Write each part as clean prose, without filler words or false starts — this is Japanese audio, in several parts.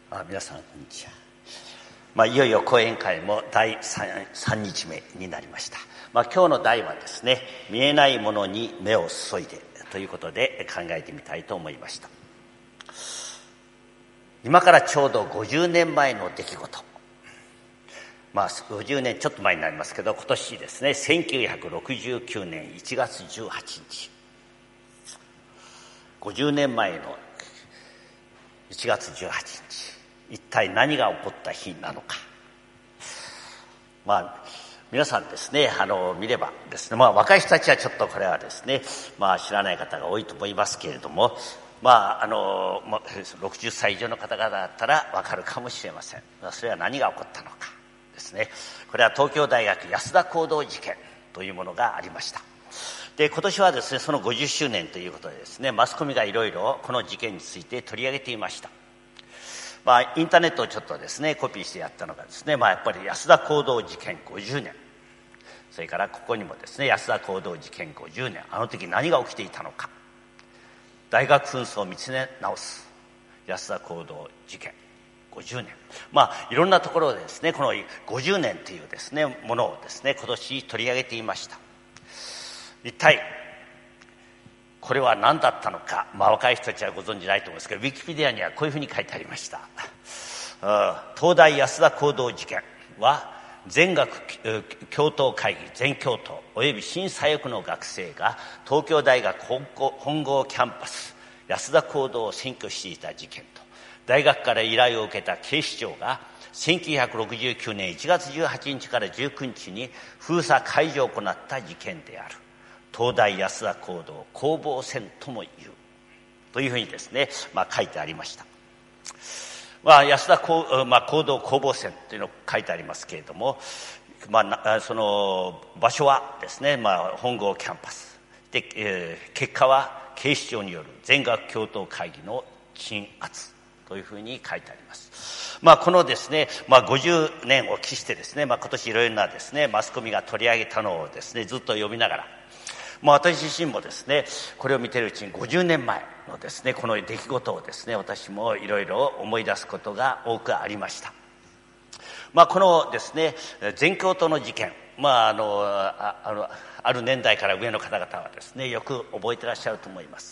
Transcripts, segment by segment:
皆さんこんにちは。いよいよ講演会も第 3日目になりました。今日の題はですね、見えないものに目を注いでということで考えてみたいと思いました。今からちょうど50年前の出来事、50年ちょっと前になりますけど、今年ですね、1969年1月18日、50年前の1月18日、一体何が起こった日なのか。皆さんですね、見ればですね、若い人たちはちょっとこれはですね、知らない方が多いと思いますけれども、60歳以上の方々だったらわかるかもしれません。それは何が起こったのかですね。これは東京大学安田講堂事件というものがありました。で、今年はですね、その50周年ということでですね、マスコミがいろいろこの事件について取り上げていました。インターネットをちょっとですねコピーしてやったのがですね、やっぱり安田講堂事件50年、それからここにもですね、安田講堂事件50年、あの時何が起きていたのか、大学紛争を見つめ直す安田講堂事件50年、いろんなところでですね、この50年というですねものをですね今年取り上げていました。一体これは何だったのか、若い人たちはご存じないと思うんですけど、ウィキペディアにはこういうふうに書いてありました。東大安田講堂事件は全学教頭会議全教頭および新左翼の学生が東京大学本郷キャンパス安田講堂を占拠していた事件と、大学から依頼を受けた警視庁が1969年1月18日から19日に封鎖解除を行った事件である。東大安田講堂攻防戦とも言うというふうにですね、書いてありました。安田講堂攻防戦というのを書いてありますけれども、その場所はですね、本郷キャンパスで、結果は警視庁による全学教頭会議の鎮圧というふうに書いてあります。このですね、50年を期してですね、今年いろいろなですねマスコミが取り上げたのをですねずっと読みながら、私自身もですねこれを見ているうちに50年前のですねこの出来事をですね私もいろいろ思い出すことが多くありました。このですね全教頭の事件、ある年代から上の方々はですねよく覚えてらっしゃると思います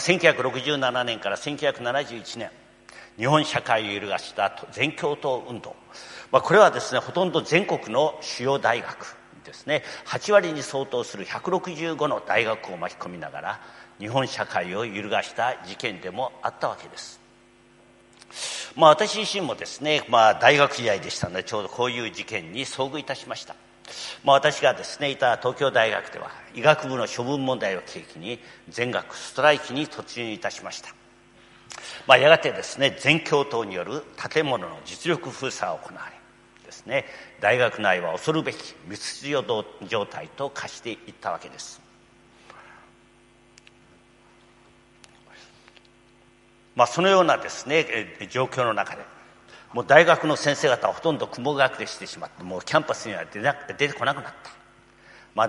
。1967年から1971年日本社会を揺るがした全教頭運動、これはですねほとんど全国の主要大学ですね、8割に相当する165の大学を巻き込みながら日本社会を揺るがした事件でもあったわけです。私自身もですね、大学時代でしたのでちょうどこういう事件に遭遇いたしました。私がですねいた東京大学では医学部の処分問題を契機に全学ストライキに突入いたしました。やがてですね全教頭による建物の実力封鎖が行われですね、大学内は恐るべき密秩序状態と化していったわけです。そのようなですね状況の中でもう大学の先生方はほとんど雲隠れしてしまって、もうキャンパスには出てこなくなった。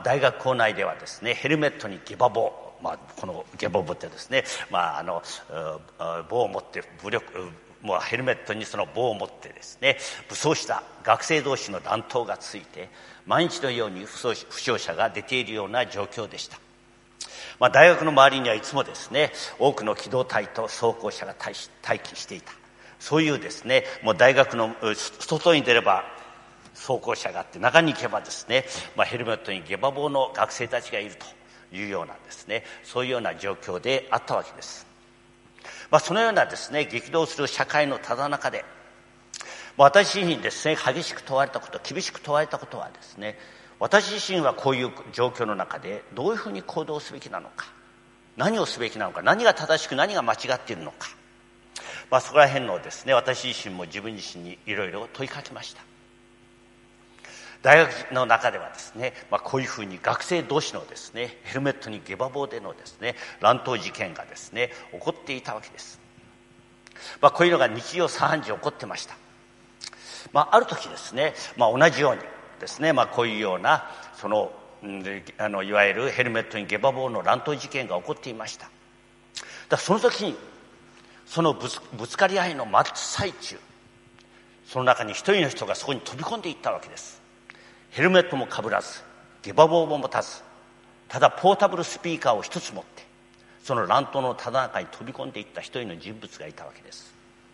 大学構内ではですねヘルメットにゲバ棒、このゲバ棒ってですね、棒を持ってヘルメットにその棒を持ってですね武装した学生同士の乱闘が続いて、毎日のように負傷者が出ているような状況でした。大学の周りにはいつもですね多くの機動隊と装甲車が待機していた。そういうですねもう大学の外に出れば装甲車があって、中に行けばですね、ヘルメットにゲバ棒の学生たちがいるというようなですね、そういうような状況であったわけです。そのようなですね激動する社会のただ中で、私自身ですね激しく問われたこと、厳しく問われたことはですね、私自身はこういう状況の中でどういうふうに行動すべきなのか、何をすべきなのか、何が正しく何が間違っているのか、そこら辺のですね私自身も自分自身にいろいろ問いかけました。大学の中ではですね、こういうふうに学生同士のですねヘルメットにゲバ棒でのですね乱闘事件がですね起こっていたわけです。こういうのが日常茶飯事起こってました。ある時ですね、同じようにですね、こういうようなそのいわゆるヘルメットにゲバ棒の乱闘事件が起こっていました。その時にそのぶつかり合いの真っ最中、その中に一人の人がそこに飛び込んでいったわけです。ヘルメットもかぶらず、下馬棒も持たず、ただポータブルスピーカーを一つ持って、その乱闘のただ中に飛び込んでいった一人の人物がいたわけです。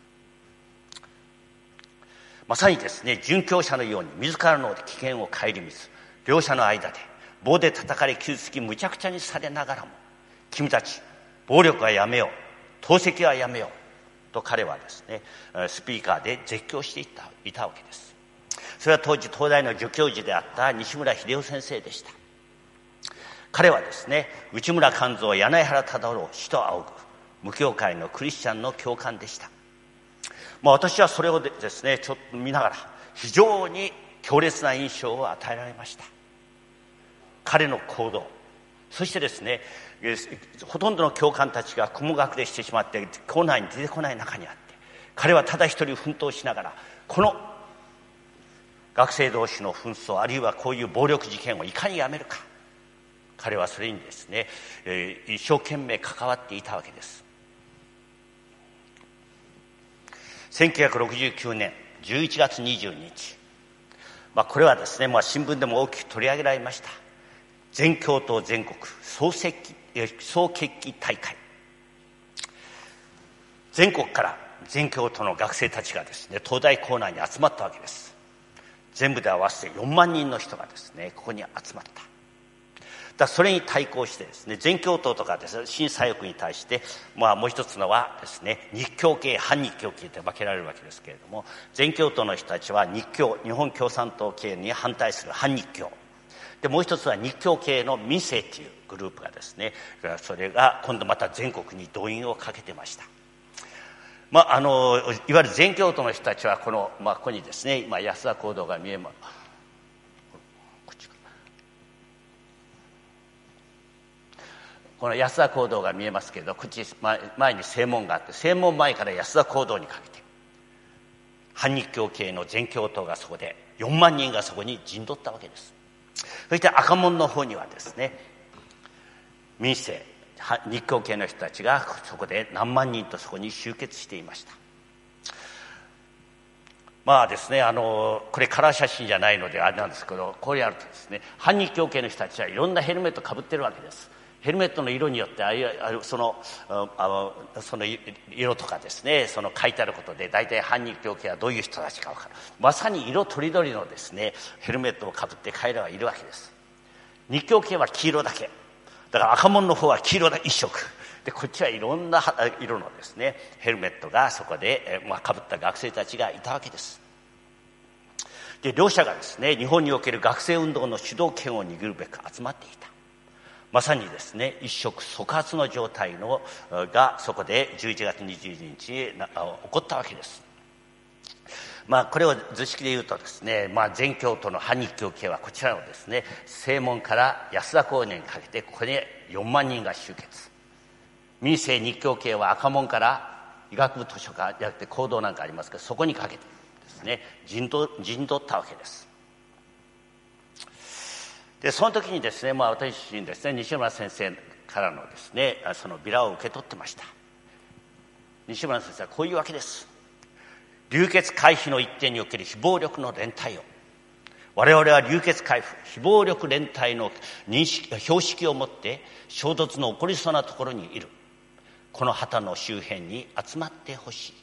まさにですね、殉教者のように自らの危険を顧みず、両者の間で棒で叩かれ傷つきむちゃくちゃにされながらも、君たち暴力はやめよう、投石はやめようと彼はですね、スピーカーで絶叫していたわけです。それは当時東大の助教授であった西村秀夫先生でした。彼はですね、内村勘三、柳原忠郎、死と仰ぐ無教会のクリスチャンの教官でした。私はそれをですね、ちょっと見ながら非常に強烈な印象を与えられました。彼の行動、そしてですね、ほとんどの教官たちが雲隠れしてしまって校内に出てこない中にあって、彼はただ一人奮闘しながら、この学生同士の紛争、あるいはこういう暴力事件をいかにやめるか、彼はそれにですね、一生懸命関わっていたわけです。1969年11月22日、これはですね、新聞でも大きく取り上げられました。全教頭全国総決起大会。全国から全教頭の学生たちがですね、東大構内に集まったわけです。全部で合わせて4万人の人がですね、ここに集まった。それに対抗してですね、全教頭とかですね、新左翼に対して、もう一つのはですね、日教系、反日教系って分けられるわけですけれども、全教頭の人たちは日本共産党系に反対する反日教で、もう一つは日教系の民政っていうグループがですね、それが今度また全国に動員をかけてました。いわゆる全教頭の人たちはここにですね、今安田講堂が見えます。この安田講堂が見えますけれど、こっち前に正門があって、正門前から安田講堂にかけて反日教系の全教頭がそこで4万人がそこに陣取ったわけです。そして赤門の方にはですね、民政日教系の人たちがそこで何万人とそこに集結していました。ですね、これカラー写真じゃないのであれなんですけど、これやるとですね、反日教系の人たちはいろんなヘルメットかぶってるわけです。ヘルメットの色によってその色とかですね、その書いてあることで大体反日教系はどういう人たちか分かる。まさに色とりどりのですね、ヘルメットをかぶって彼らはいるわけです。日教系は黄色だけだから、赤門の方は黄色一色で、こっちはいろんな色のですねヘルメットがそこでかぶった学生たちがいたわけです。で、両者がですね、日本における学生運動の主導権を握るべく集まっていた。まさにですね、一触即発の状態がそこで11月22日に起こったわけです。これを図式で言うとですね、全教頭の反日教系はこちらのですね、正門から安田講堂にかけて、ここに4万人が集結。民政日教系は赤門から医学部図書館じゃなくて講堂なんかありますけど、そこにかけてですね、陣取ったわけです。で、その時にですね、私自身ですね、西村先生からのですね、そのビラを受け取ってました。西村先生はこういうわけです。流血回避の一点における非暴力の連帯を、我々は流血回避、非暴力連帯の標識を持って衝突の起こりそうなところにいるこの旗の周辺に集まってほしい。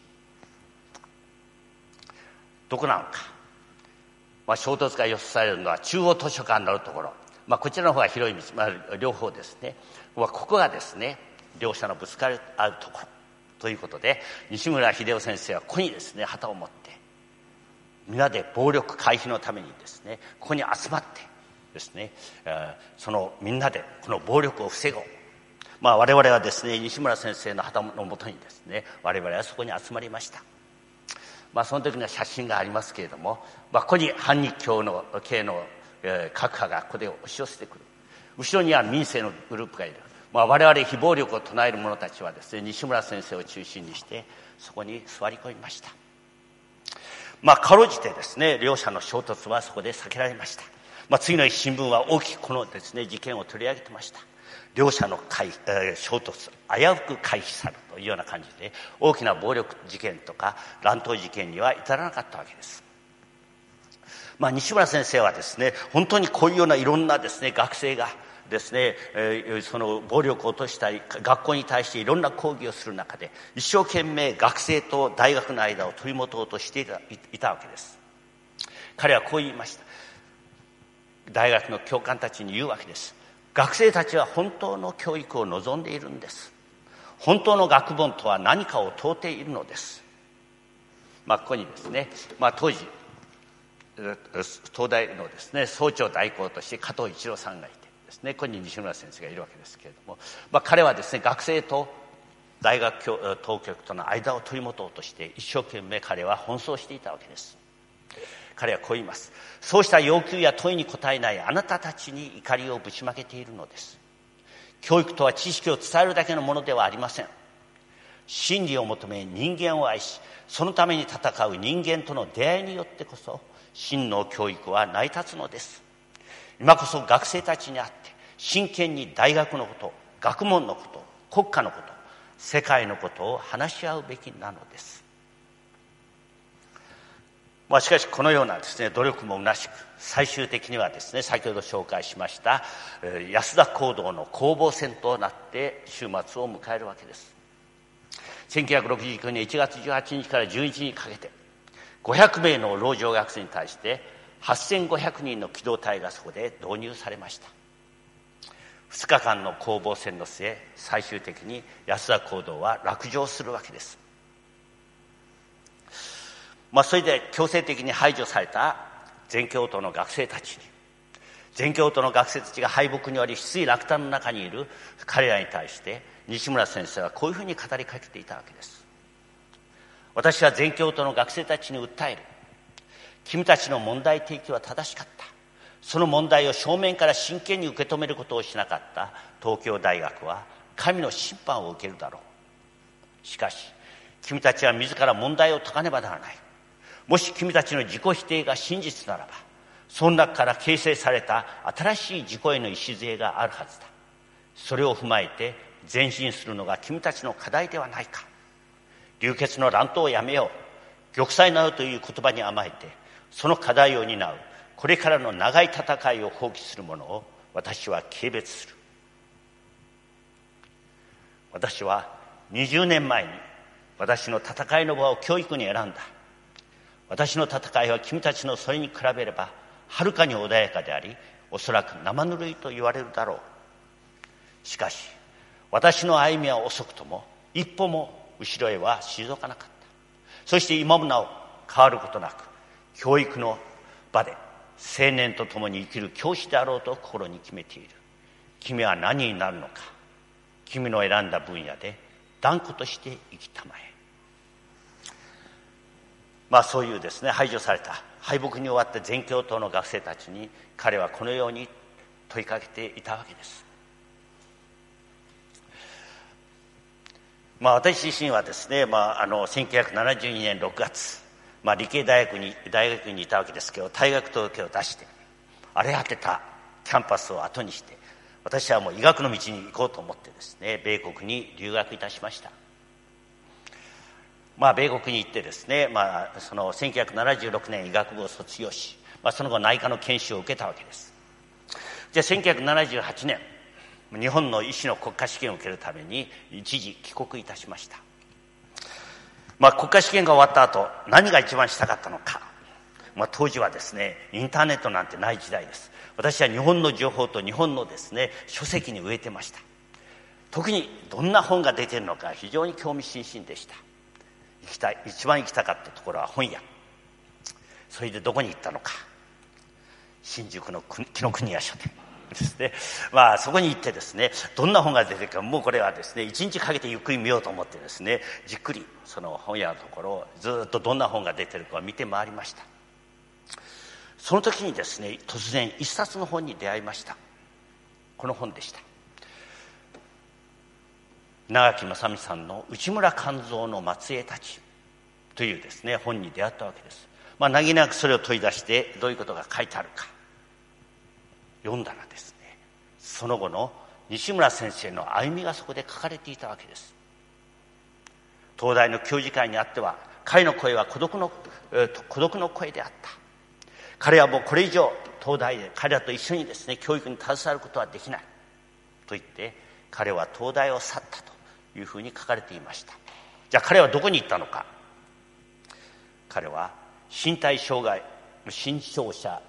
どこなのか、衝突が予想されるのは中央図書館のあるところ、こちらの方が広い道、両方ですね、ここがですね、両者のぶつかり合うところということで、西村秀夫先生はここにですね、旗を持って皆で暴力回避のためにですね、ここに集まってですね、みんなでこの暴力を防ごう。我々はですね、西村先生の旗のもとにですね、我々はそこに集まりました。その時の写真がありますけれども、ここに反日教の系の各派がここで押し寄せてくる。後ろには民政のグループがいる。我々非暴力を唱える者たちはですね、西村先生を中心にしてそこに座り込みました。かろうじてですね、両者の衝突はそこで避けられました。次の日新聞は大きくこのですね、事件を取り上げてました。 両者の衝突危うく回避されるというような感じで、大きな暴力事件とか乱闘事件には至らなかったわけです。西村先生はですね、本当にこういうようないろんなですね、学生がですね、その暴力を落としたり、学校に対していろんな抗議をする中で、一生懸命学生と大学の間を取り持とうとしていたわけです。彼はこう言いました。大学の教官たちに言うわけです。学生たちは本当の教育を望んでいるんです。本当の学問とは何かを問うているのです。ここにですね、当時東大のですね、総長代行として加藤一郎さんがいてですね、ここに西村先生がいるわけですけれども、彼はですね、学生と大学当局との間を取り持とうとして一生懸命彼は奔走していたわけです。彼はこう言います。そうした要求や問いに答えないあなたたちに怒りをぶちまけているのです。教育とは知識を伝えるだけのものではありません。真理を求め人間を愛し、そのために戦う人間との出会いによってこそ真の教育は成り立つのです。今こそ学生たちに会って真剣に大学のこと、学問のこと、国家のこと、世界のことを話し合うべきなのです。しかしこのようなですね、努力も虚しく、最終的にはですね、先ほど紹介しました安田講堂の攻防戦となって終末を迎えるわけです。1969年1月18日から11日にかけて500名の老女学生に対して8500人の機動隊がそこで導入されました。2日間の攻防戦の末、最終的に安田講堂は落城するわけです。それで強制的に排除された全教徒の学生たちに、全教徒の学生たちが敗北により失意落胆の中にいる彼らに対して西村先生はこういうふうに語りかけていたわけです。私は全教徒の学生たちに訴える。君たちの問題提起は正しかった。その問題を正面から真剣に受け止めることをしなかった東京大学は神の審判を受けるだろう。しかし君たちは自ら問題を解かねばならない。もし君たちの自己否定が真実ならば、その中から形成された新しい自己への礎があるはずだ。それを踏まえて前進するのが君たちの課題ではないか。流血の乱闘をやめよう。玉砕などという言葉に甘えて、その課題を担うこれからの長い戦いを放棄する者を私は軽蔑する。私は20年前に私の戦いの場を教育に選んだ。私の戦いは君たちのそれに比べればはるかに穏やかであり、おそらく生ぬるいと言われるだろう。しかし私の歩みは遅くとも一歩も後ろへは退かなかった。そして今もなお変わることなく、教育の場で青年と共に生きる教師であろうと心に決めている。君は何になるのか。君の選んだ分野で断固として生きたまえ。そういうですね、排除された敗北に終わった全教頭の学生たちに彼はこのように問いかけていたわけです。私自身はですね、1972年6月、理系大学にいたわけですけど、退学届を出して荒れ果てたキャンパスを後にして、私はもう医学の道に行こうと思ってですね、米国に留学いたしました。米国に行ってですね、その1976年医学部を卒業し、その後内科の研修を受けたわけです。じゃあ1978年、日本の医師の国家試験を受けるために一時帰国いたしました。国家試験が終わった後、何が一番したかったのか。当時はですね、インターネットなんてない時代です。私は日本の情報と日本のですね、書籍に飢えてました。特にどんな本が出ているのか非常に興味津々でした。一番行きたかったところは本屋。それでどこに行ったのか。新宿の紀ノ国屋書店ですね。そこに行ってですね、どんな本が出てるか、もうこれはですね、1日かけてゆっくり見ようと思ってですね、じっくりその本屋のところをずっとどんな本が出てるかを見て回りました。その時にですね、突然一冊の本に出会いました。この本でした。長木正美さんの内村勘三の末裔たちというですね、本に出会ったわけです。何気なくそれを問い出してどういうことが書いてあるか読んだらですね、その後の西村先生の歩みがそこで書かれていたわけです。東大の教授会にあっては、彼の声は孤独の声であった。彼はもうこれ以上東大で彼らと一緒にですね、教育に携わることはできないと言って、彼は東大を去ったというふうに書かれていました。じゃあ彼はどこに行ったのか。彼は身体障害新傷者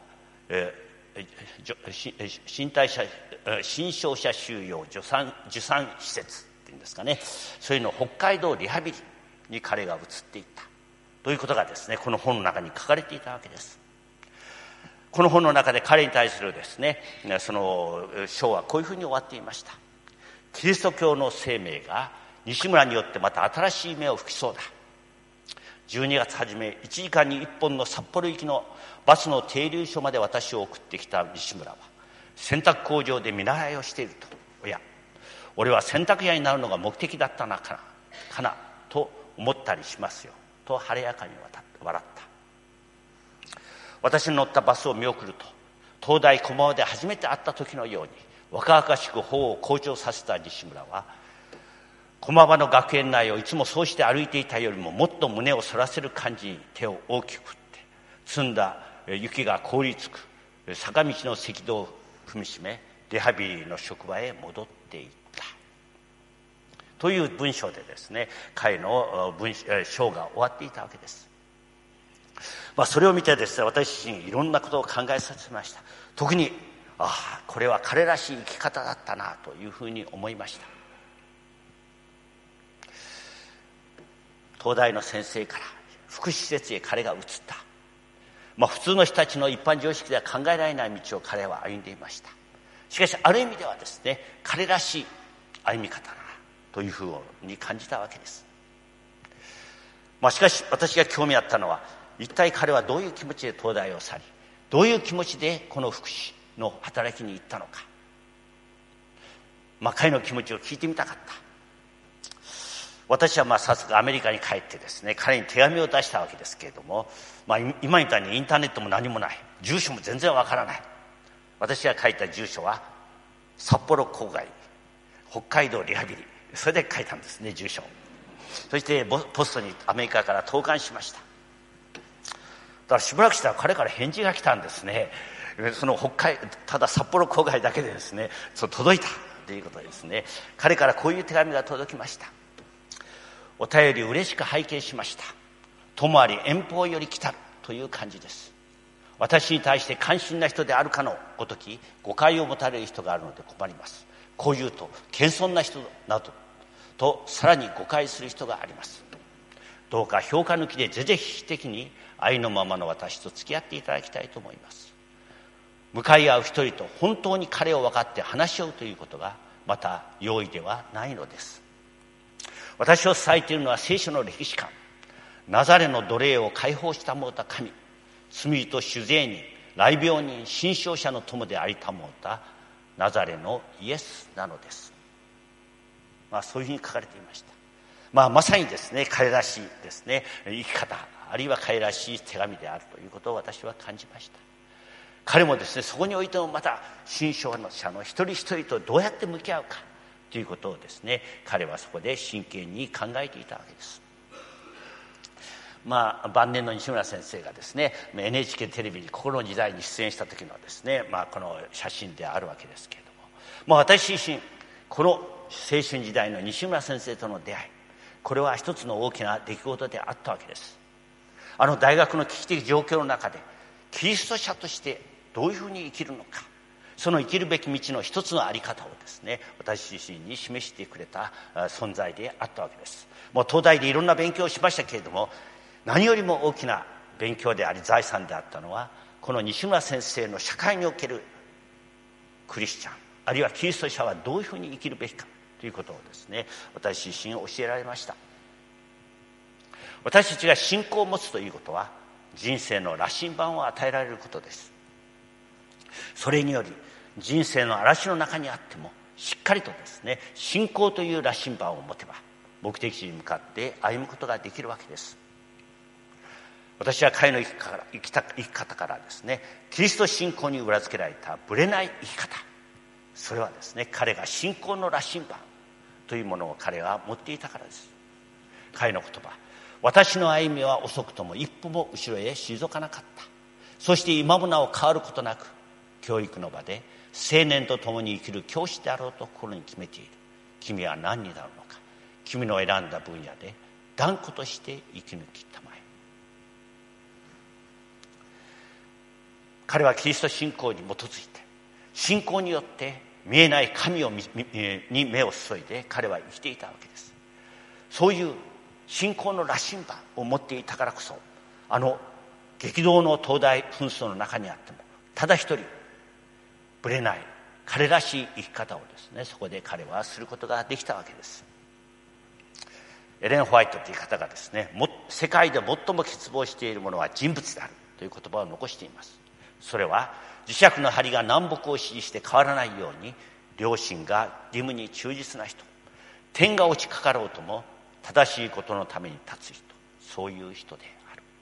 収容受産施設っていうんですかね、そういうの北海道リハビリに彼が移っていったということがですね、この本の中に書かれていたわけです。この本の中で彼に対するですね、その章はこういうふうに終わっていました。キリスト教の生命が西村によってまた新しい芽を吹きそうだ。12月初め、1時間に1本の札幌行きのバスの停留所まで私を送ってきた西村は、洗濯工場で見習いをしていると。おや、俺は洗濯屋になるのが目的だったのかなと思ったりしますよ、と晴れやかに笑った。私の乗ったバスを見送ると、東大駒場で初めて会った時のように若々しく頬を好調させた西村は、駒場の学園内をいつもそうして歩いていたよりももっと胸を反らせる感じに手を大きく振って、積んだ雪が凍りつく坂道の赤道を踏みしめ、リハビリの職場へ戻っていったという文章でですね、彼の章が終わっていたわけです。それを見てですね、私自身いろんなことを考えさせました。特にこれは彼らしい生き方だったなというふうに思いました。東大の先生から福祉施設へ彼が移った。普通の人たちの一般常識では考えられない道を彼は歩んでいました。しかしある意味ではですね、彼らしい歩み方だなというふうに感じたわけです。しかし私が興味あったのは、一体彼はどういう気持ちで東大を去り、どういう気持ちでこの福祉の働きに行ったのか、彼の気持ちを聞いてみたかった。私は早速アメリカに帰ってですね、彼に手紙を出したわけですけれども、今みたいにインターネットも何もない、住所も全然わからない。私が書いた住所は札幌郊外北海道リハビリ、それで書いたんですね、住所を。そしてポストにアメリカから投函しました。だからしばらくしたら彼から返事が来たんですね。そのただ札幌郊外だけでですね、届いたということですね。彼からこういう手紙が届きました。お便り嬉しく拝見しました。友あり遠方より来たるという感じです。私に対して関心な人であるかのごとき誤解を持たれる人があるので困ります。こう言うと謙遜な人などとさらに誤解する人があります。どうか評価抜きで是々非々的に愛のままの私と付き合っていただきたいと思います。向かい合う一人と本当に彼を分かって話し合うということがまた容易ではないのです。私を支えているのは聖書の歴史観、ナザレの奴隷を解放したもうた神、罪人酒税人、雷病人、新生者の友でありたもうたナザレのイエスなのです。そういうふうに書かれていました。まさにですね、彼らしいですね生き方、あるいは彼らしい手紙であるということを私は感じました。彼もですね、そこにおいてもまた新生者の一人一人とどうやって向き合うかということをですね、彼はそこで真剣に考えていたわけです。晩年の西村先生がですね、NHK テレビに心の時代に出演した時のですね、この写真であるわけですけれども、私自身この青春時代の西村先生との出会い、これは一つの大きな出来事であったわけです。大学の危機的状況の中でキリスト者としてどういうふうに生きるのか、その生きるべき道の一つのあり方をですね、私自身に示してくれた存在であったわけです。東大でいろんな勉強をしましたけれども、何よりも大きな勉強であり財産であったのは、この西村先生の社会におけるクリスチャン、あるいはキリスト者はどういうふうに生きるべきかということをですね、私自身教えられました。私たちが信仰を持つということは、人生の羅針盤を与えられることです。それにより人生の嵐の中にあってもしっかりとですね、信仰という羅針盤を持てば目的地に向かって歩むことができるわけです。私は彼の生き方からですね、キリスト信仰に裏付けられたぶれない生き方、 それはですね、彼が信仰の羅針盤というものを彼は持っていたからです。彼の言葉、私の歩みは遅くとも一歩も後ろへ退かなかった。そして今もなお変わることなく、教育の場で青年と共に生きる教師であろうと心に決めている。君は何になるのか。君の選んだ分野で断固として生き抜きたまえ。彼はキリスト信仰に基づいて、信仰によって見えない神に目を注いで彼は生きていたわけです。そういう信仰の羅針盤を持っていたからこそ、あの激動の東大紛争の中にあってもただ一人ぶれない彼らしい生き方をですね、そこで彼はすることができたわけです。エレン・ホワイトという方がですね、世界で最も欠乏しているものは人物であるという言葉を残しています。それは磁石の針が南北を支持して変わらないように、良心が義務に忠実な人、天が落ちかかろうとも正しいことのために立つ人、そういう人である。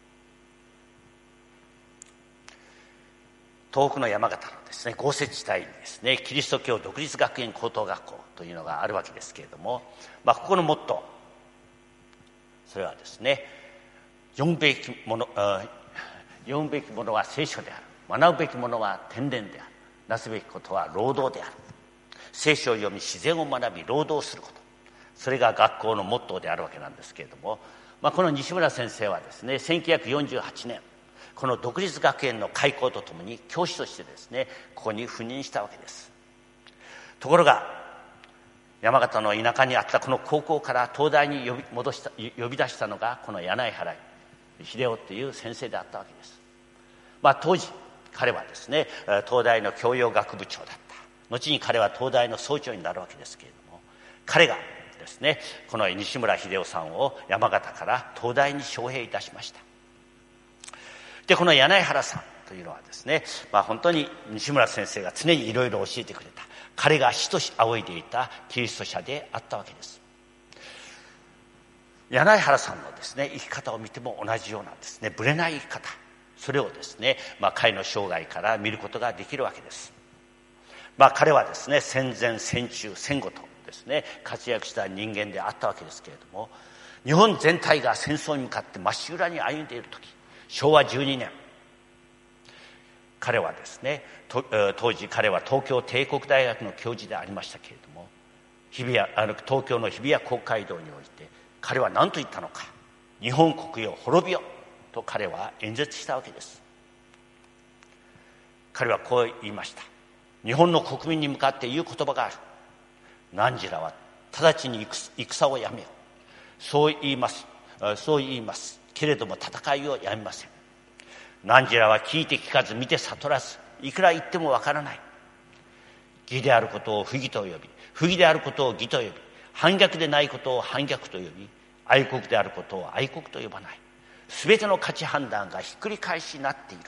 東北の山形のですね、豪雪地帯にですね、キリスト教独立学園高等学校というのがあるわけですけれども、ここのモットー、それはですね、読むべきものは聖書である。学ぶべきものは天然である。なすべきことは労働である。聖書を読み、自然を学び、労働すること。それが学校のモットーであるわけなんですけれども、この西村先生はですね、1948年、この独立学園の開校とともに教師としてですね、ここに赴任したわけです。ところが、山形の田舎にあったこの高校から東大に呼び出したのがこの柳原秀夫という先生であったわけです。当時彼はですね、東大の教養学部長だった。後に彼は東大の総長になるわけですけれども、彼がですね、この西村秀夫さんを山形から東大に招聘いたしました。で、この柳原さんというのはですね、本当に西村先生が常にいろいろ教えてくれた、彼が師と仰いでいたキリスト者であったわけです。柳原さんのですね、生き方を見ても同じようなんですね、ぶれない生き方、それをですね、彼の生涯から見ることができるわけです。彼はですね、戦前戦中戦後とですね、活躍した人間であったわけですけれども、日本全体が戦争に向かってまっしぐらに歩んでいる時、昭和12年、彼はですね、当時彼は東京帝国大学の教授でありましたけれども、東京の日比谷公会堂において彼は何と言ったのか。日本国よ滅びよと彼は演説したわけです。彼はこう言いました。日本の国民に向かって言う言葉がある。汝らは直ちに戦をやめよ。そう言いますけれども戦いをやめません。汝らは聞いて聞かず見て悟らず、いくら言ってもわからない。義であることを不義と呼び、不義であることを義と呼び、反逆でないことを反逆と呼び、愛国であることを愛国と呼ばない。すべての価値判断がひっくり返しになっている。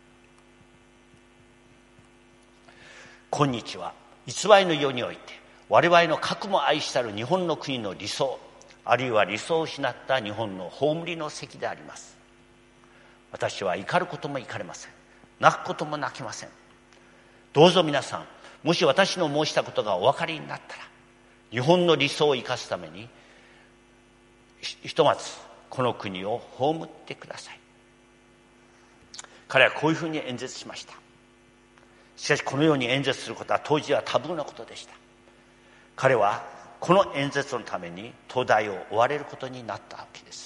今日は偽りの世において我々の核も愛したる日本の国の理想、あるいは理想を失った日本の葬りの席であります。私は怒ることも怒れません。泣くことも泣きません。どうぞ皆さん、もし私の申したことがお分かりになったら、日本の理想を生かすためにひとまずこの国を葬ってください。彼はこういうふうに演説しました。しかしこのように演説することは当時はタブーなことでした。彼はこの演説のために東大を追われることになったわけです。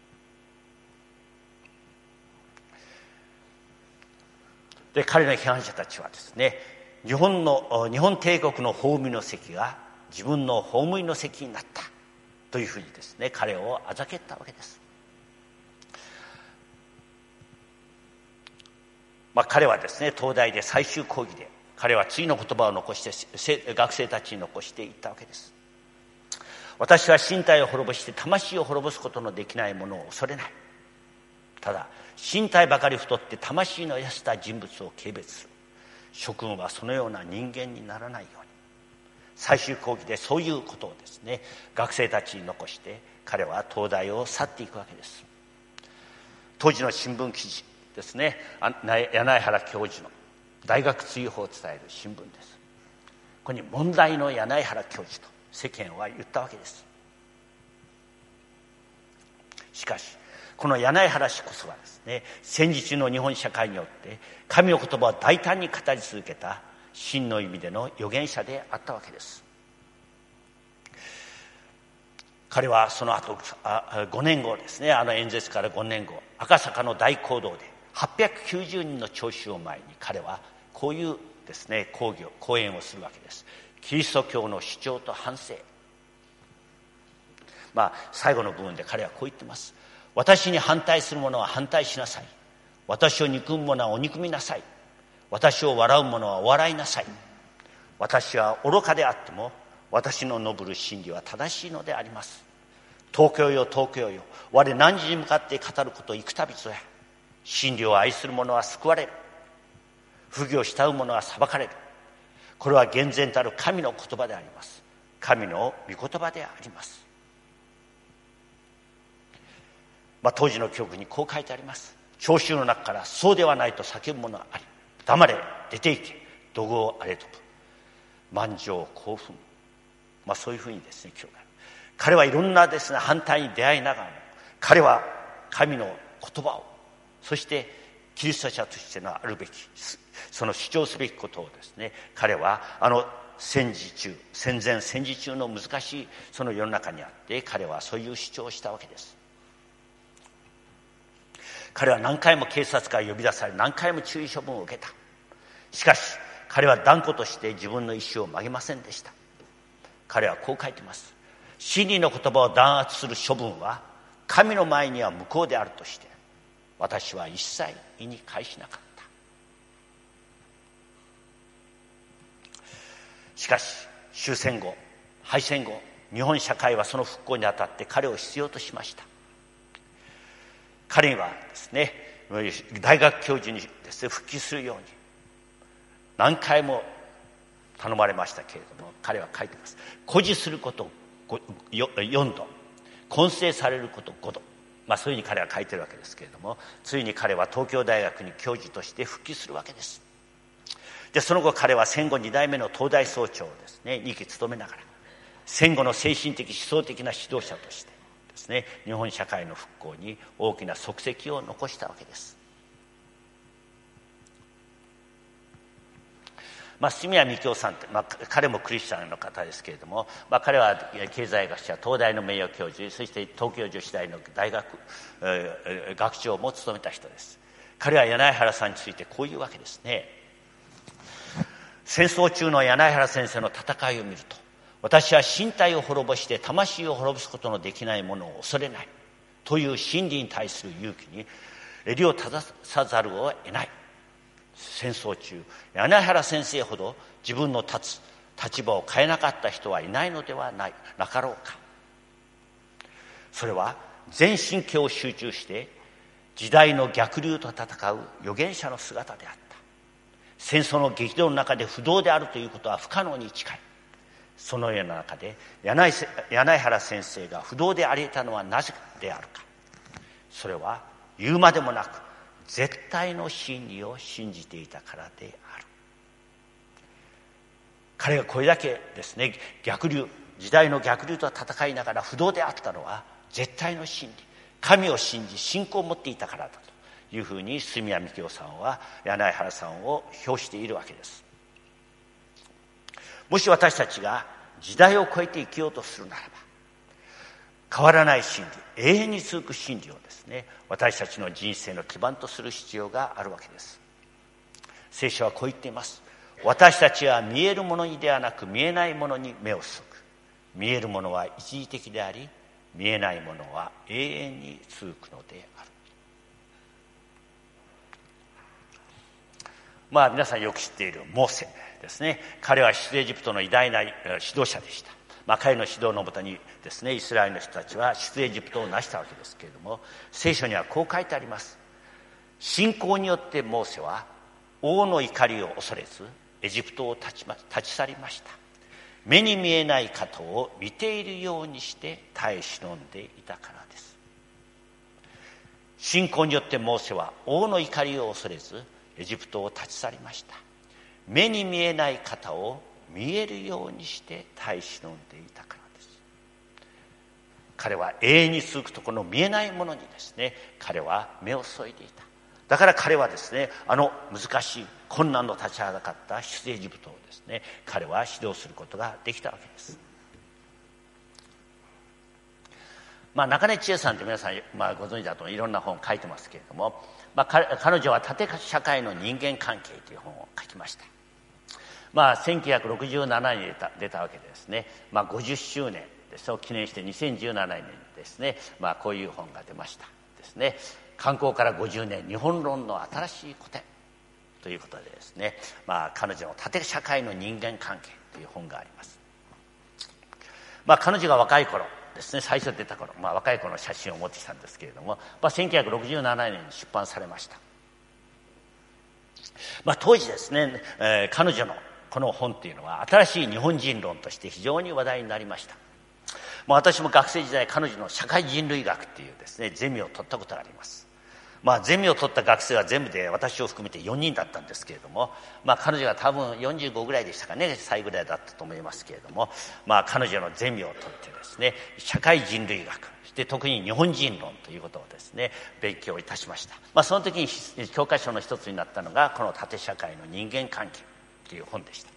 で、彼の批判者たちはですね、日本帝国の葬りの席が自分の葬りの席になったというふうにですね、彼をあざけったわけです。彼はですね、東大で最終講義で彼は次の言葉を残して学生たちに残していったわけです。私は身体を滅ぼして魂を滅ぼすことのできないものを恐れない。ただ身体ばかり太って魂の痩せた人物を軽蔑する。諸君はそのような人間にならないように。最終講義でそういうことをですね、学生たちに残して彼は東大を去っていくわけです。当時の新聞記事ですね、柳原教授の大学追放を伝える新聞です。 こに問題の柳原教授と世間は言ったわけです。しかしこの柳原氏こそはですね、戦時中の日本社会によって神の言葉を大胆に語り続けた真の意味での預言者であったわけです。彼はその後5年後ですね、あの演説から5年後、赤坂の大講堂で890人の聴衆を前に彼はこういうですね講演をするわけです。キリスト教の主張と反省。最後の部分で彼はこう言ってます。私に反対する者は反対しなさい。私を憎む者はお憎みなさい。私を笑う者はお笑いなさい。私は愚かであっても私の述ぶる真理は正しいのであります。東京よ東京よ、我何時に向かって語ること幾度ぞや。真理を愛する者は救われる。不義を慕う者は裁かれる。これは厳然たる神の言葉であります。神の御言葉であります。当時の教訓にこう書いてあります。聴衆の中からそうではないと叫ぶ者あり、黙れ、出て行け、怒号あれとぶ、満場興奮。そういうふうにですね、教会、彼はいろんなですね反対に出会いながらも、彼は神の言葉を、そしてキリスト者としてのあるべきその主張すべきことをですね、彼は戦前戦時中の難しいその世の中にあって彼はそういう主張をしたわけです。彼は何回も警察から呼び出され、何回も注意処分を受けた。しかし彼は断固として自分の意思を曲げませんでした。彼はこう書いています。真理の言葉を弾圧する処分は神の前には無効であるとして、私は一切意に介しなかった。しかし終戦後、敗戦後、日本社会はその復興にあたって彼を必要としました。彼にはですね、大学教授にですね復帰するように何回も頼まれましたけれども、彼は書いています。誇示すること4度、混成されること5度。そういうふうに彼は書いてるわけですけれども、ついに彼は東京大学に教授として復帰するわけです。でその後彼は戦後2代目の東大総長をですね2期務めながら、戦後の精神的思想的な指導者としてですね、日本社会の復興に大きな足跡を残したわけです。住谷幹夫さんって、彼もクリスチャンの方ですけれども、彼は経済学者、東大の名誉教授、そして東京女子大の大学、学長も務めた人です。彼は柳原さんについてこういうわけですね。戦争中の柳原先生の戦いを見ると、私は身体を滅ぼして魂を滅ぼすことのできないものを恐れないという真理に対する勇気に襟を正さざるを得ない。戦争中、柳原先生ほど自分の立つ立場を変えなかった人はいないのではなかろうか。それは全神経を集中して時代の逆流と戦う預言者の姿であった。戦争の激動の中で不動であるということは不可能に近い。そのような中で柳原先生が不動であり得たのはなぜであるか。それは言うまでもなく絶対の真理を信じていたからである。彼がこれだけですね、時代の逆流と戦いながら不動であったのは絶対の真理、神を信じ信仰を持っていたからだというふうに住谷幹夫さんは柳原さんを評しているわけです。もし私たちが時代を超えて生きようとするならば、変わらない真理、永遠に続く真理をですね、私たちの人生の基盤とする必要があるわけです。聖書はこう言っています。私たちは見えるものにではなく見えないものに目を注ぐ。見えるものは一時的であり、見えないものは永遠に続くのである。皆さんよく知っているモーセですね。彼は出エジプトの偉大な指導者でした。彼の指導のもとにですね、イスラエルの人たちは出エジプトを成したわけですけれども、聖書にはこう書いてあります。信仰によってモーセは王の怒りを恐れずエジプトを立ち去りました。目に見えない方を見ているようにして耐え忍んでいたからです。信仰によってモーセは王の怒りを恐れずエジプトを立ち去りました。目に見えない方を見えるようにして耐え忍んでいたからです。彼は永遠に続くところの見えないものにですね、彼は目を注いでいた。だから彼はですね、難しい困難の立ちはだかった出エジプトをですね、彼は指導することができたわけです。中根千恵さんって皆さん、ご存知だといろんな本を書いてますけれども、彼女は縦社会の人間関係という本を書きました。1967年に出たわけでですね、50周年を記念して2017年にですね、こういう本が出ましたですね。刊行から50年日本論の新しい古典ということでですね、彼女の縦社会の人間関係という本があります。彼女が若い頃ですね、最初出た頃、若い頃の写真を持ってきたんですけれども、1967年に出版されました。当時ですね、彼女のこの本というのは新しい日本人論として非常に話題になりました。私も学生時代彼女の社会人類学っていうですねゼミを取ったことがあります。ゼミを取った学生は全部で私を含めて4人だったんですけれども、彼女が多分45ぐらいでしたかね、最ぐらいだったと思いますけれども、彼女のゼミを取ってですね、社会人類学、そして特に日本人論ということをですね勉強いたしました。その時に教科書の一つになったのがこの縦社会の人間関係という本でした。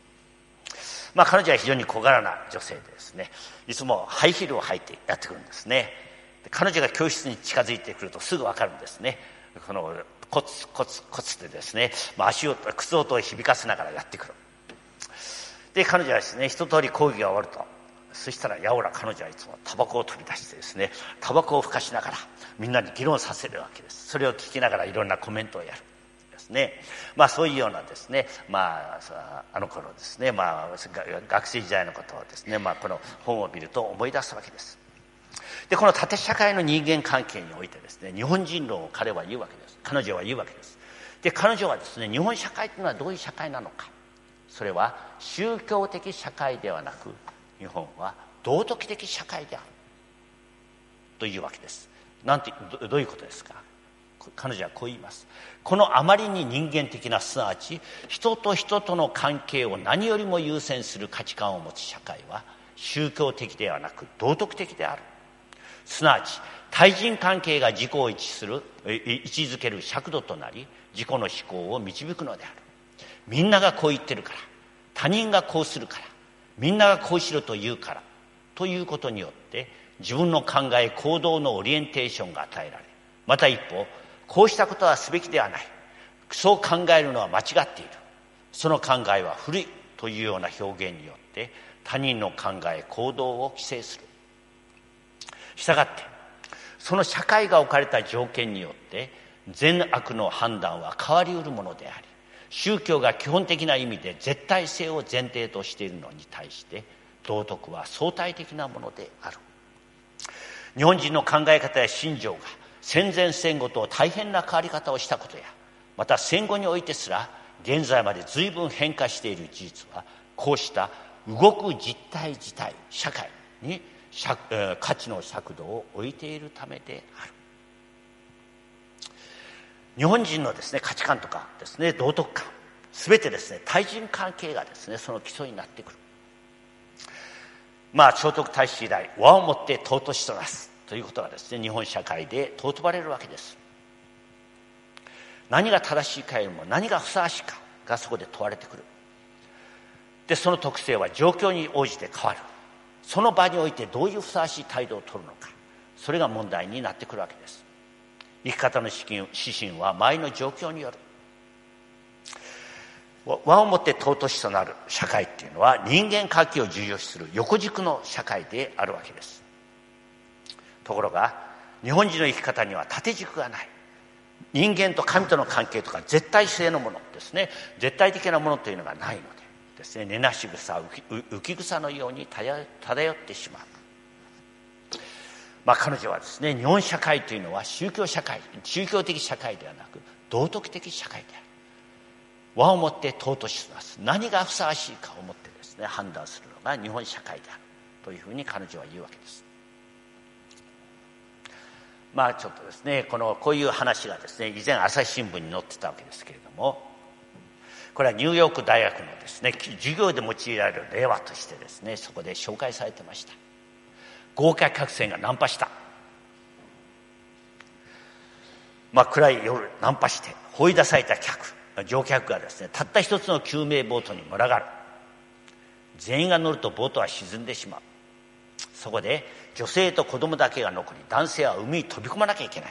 彼女は非常に小柄な女性でですね、いつもハイヒールを履いてやってくるんですね。彼女が教室に近づいてくるとすぐ分かるんですね。このコツコツコツってですね、靴音を響かせながらやってくる。で彼女はですね、一通り講義が終わると、そしたらやおら彼女はいつもタバコを取り出してですね、タバコをふかしながらみんなに議論させるわけです。それを聞きながらいろんなコメントをやるですね。そういうようなですね、あの頃ですね、学生時代のことをですね、この本を見ると思い出すわけです。でこの縦社会の人間関係においてですね、日本人論を彼は言うわけです。彼女は言うわけです。で彼女はですね、日本社会というのはどういう社会なのか、それは宗教的社会ではなく、日本は道徳的社会であるというわけです。どういうことですか。彼女はこう言います。このあまりに人間的な、すなわち人と人との関係を何よりも優先する価値観を持つ社会は宗教的ではなく道徳的である。すなわち対人関係が自己を位置づける尺度となり、自己の思考を導くのである。みんながこう言ってるから、他人がこうするから、みんながこうしろと言うからということによって自分の考え行動のオリエンテーションが与えられ、また一方こうしたことはすべきではない、そう考えるのは間違っている、その考えは古いというような表現によって他人の考え行動を規制する。したがってその社会が置かれた条件によって善悪の判断は変わりうるものであり、宗教が基本的な意味で絶対性を前提としているのに対して道徳は相対的なものである。日本人の考え方や信条が戦前戦後と大変な変わり方をしたことや、また戦後においてすら現在まで随分変化している事実は、こうした動く実体自体社会に価値の尺度を置いているためである。日本人のですね価値観とかですね道徳観、すべてですね対人関係がですねその基礎になってくる。聖徳太子以来、和をもって尊しとなすということがですね日本社会で尊ばれるわけです。何が正しいかよりも何がふさわしいかがそこで問われてくる。でその特性は状況に応じて変わる。その場においてどういうふさわしい態度を取るのか、それが問題になってくるわけです。生き方の指針は周りの状況による。和をもって尊しとなる社会っていうのは人間関係を重要視する横軸の社会であるわけです。ところが日本人の生き方には縦軸がない。人間と神との関係とか絶対性のものですね、絶対的なものというのがないのでですね、根なし草浮き草のように漂ってしまう。彼女はですね、日本社会というのは宗教的社会ではなく道徳的社会である。和をもって尊しとなす、何がふさわしいかをもってですね判断するのが日本社会であるというふうに彼女は言うわけです。ちょっとですねこういう話がですね以前朝日新聞に載ってたわけですけれども、 これはニューヨーク大学のですね、授業で用いられる例話としてですね、そこで紹介されてました。豪華客船が難破した。暗い夜難破して放り出された乗客がですね、たった一つの救命ボートに群がる。全員が乗るとボートは沈んでしまう。そこで女性と子供だけが残り、男性は海に飛び込まなきゃいけない。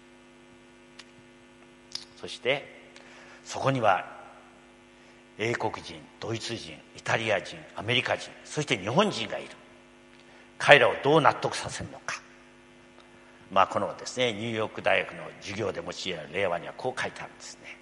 そしてそこには英国人、ドイツ人、イタリア人、アメリカ人、そして日本人がいる。彼らをどう納得させるのか。このですね、ニューヨーク大学の授業で用いられる例話にはこう書いてあるんですね。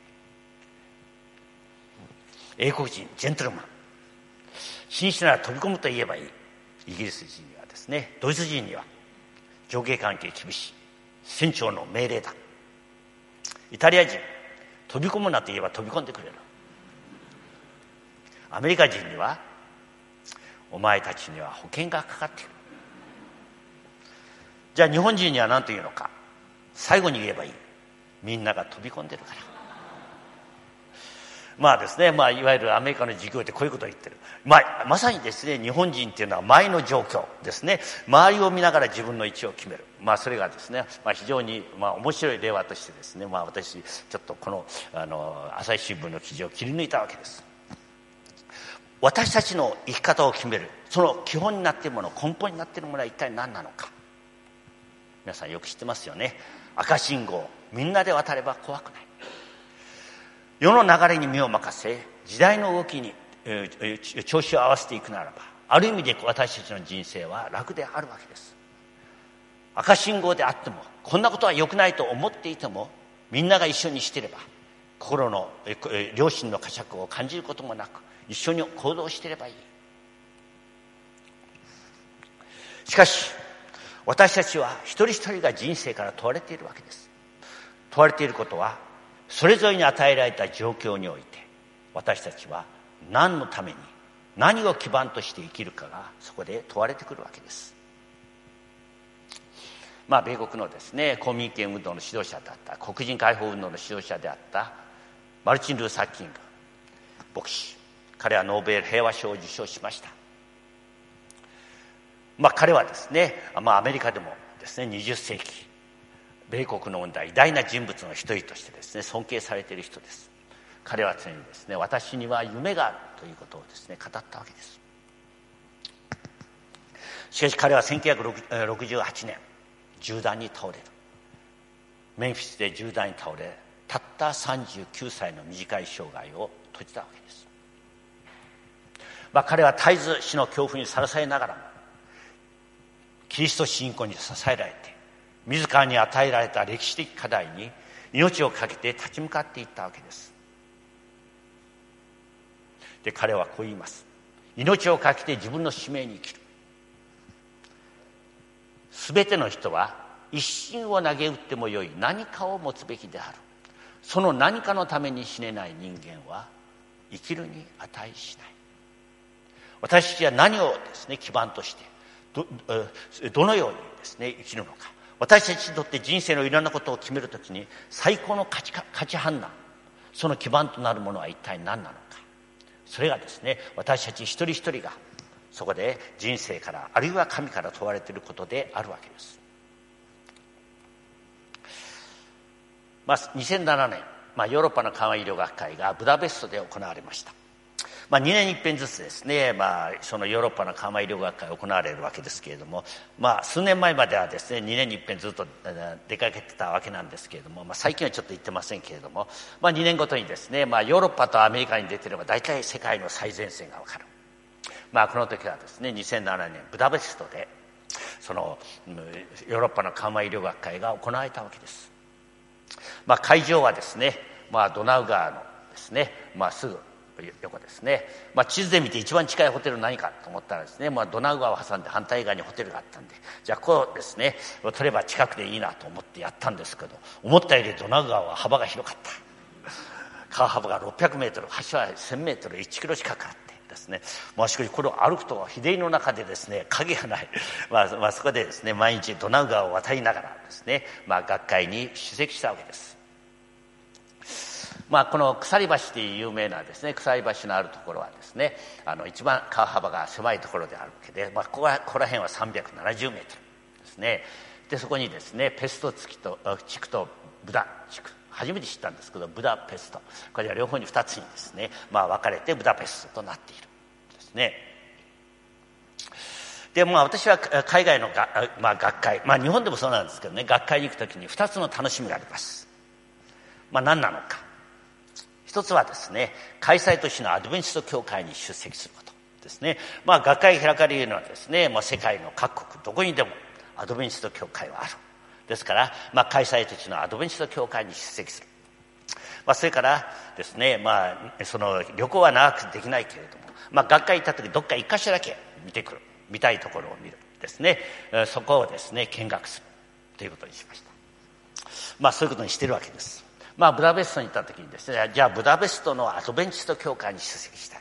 英国人、ジェントルマン、紳士なら飛び込むと言えばいい。イギリス人にはですね、ドイツ人には上下関係厳しい、船長の命令だ。イタリア人、飛び込むなと言えば飛び込んでくれる。アメリカ人には、お前たちには保険がかかっている。じゃあ日本人には何と言うのか。最後に言えばいい。みんなが飛び込んでるから。ですね、いわゆるアメリカの授業でこういうことを言ってる。まさにですね、日本人っていうのは前の状況ですね。周りを見ながら自分の位置を決める。それがですね、非常に面白い例話としてですね、私ちょっとこの朝日新聞の記事を切り抜いたわけです。私たちの生き方を決める、その基本になっているもの、根本になっているものは一体何なのか。皆さんよく知ってますよね。赤信号、みんなで渡れば怖くない。世の流れに身を任せ、時代の動きに、調子を合わせていくならば、ある意味で私たちの人生は楽であるわけです。赤信号であっても、こんなことは良くないと思っていても、みんなが一緒にしていれば、心の良心の呵責を感じることもなく、一緒に行動していればいい。しかし私たちは一人一人が人生から問われているわけです。問われていることは、それぞれに与えられた状況において、私たちは何のために、何を基盤として生きるかがそこで問われてくるわけです。米国のですね、公民権運動の指導者であった、黒人解放運動の指導者であったマルチン・ルーサー・キング牧師、彼はノーベル平和賞を受賞しました。彼はですね、アメリカでもですね、20世紀米国の生んだ偉大な人物の一人としてですね、尊敬されている人です。彼は常にですね、私には夢があるということをですね、語ったわけです。しかし彼は1968年銃弾に倒れる。メンフィスで銃弾に倒れ、たった39歳の短い生涯を閉じたわけです。彼は絶えず死の恐怖にさらされながらも、キリスト信仰に支えられて、自らに与えられた歴史的課題に命を懸けて立ち向かっていったわけです。で、彼はこう言います。命を懸けて自分の使命に生きる。すべての人は一心を投げ打ってもよい何かを持つべきである。その何かのために死ねない人間は生きるに値しない。私たちは何をですね、基盤としてどのようにですね、生きるのか。私たちにとって人生のいろんなことを決めるときに最高の価値判断、その基盤となるものは一体何なのか。それがですね、私たち一人一人がそこで人生からあるいは神から問われていることであるわけです。2007年、ヨーロッパの緩和医療学会がブダペストで行われました。2年に一遍ずつですね、そのヨーロッパの緩和医療学会が行われるわけですけれども、数年前まではですね、2年に一遍ずっと出かけてたわけなんですけれども、最近はちょっと行ってませんけれども、2年ごとにですね、ヨーロッパとアメリカに出てれば大体世界の最前線がわかる。この時はですね、2007年ブダペストでそのヨーロッパの緩和医療学会が行われたわけです。会場はですね、ドナウ川のですね、すぐ横ですね。地図で見て一番近いホテル何かと思ったらですね、ドナウ川を挟んで反対側にホテルがあったんで、じゃあこうですね、取れば近くでいいなと思ってやったんですけど、思ったよりドナウ川は幅が広かった。川幅が600メートル、橋は1000メートル、1キロ近くあってですね、しかしこれを歩くと日照りの中でですね、影がない。そこでですね、毎日ドナウ川を渡りながらですね、学会に出席したわけです。 この鎖橋という有名なですね、鎖橋のあるところはですね、一番川幅が狭いところであるわけで、ここら辺は370メートルですね。でそこにですね、ペスト地区とブダ地区、初めて知ったんですけど、ブダペスト、これは両方に2つにですね、分かれてブダペストとなっているですね。で私は海外の学会、日本でもそうなんですけどね、学会に行くときに2つの楽しみがあります。何なのか。一つはですね、開催都市のアドベンチスト教会に出席することですね。学会が開かれるのはですね、世界の各国どこにでもアドベンチスト教会はある。ですから、開催都市のアドベンチスト教会に出席する。それからですね、その旅行は長くできないけれども、学会行った時どっか一箇所だけ見たいところを見るですね、そこをですね見学するということにしました。そういうことにしてるわけです。ブダペストに行った時にですね、じゃあブダペストのアドベンチスト教会に出席したい。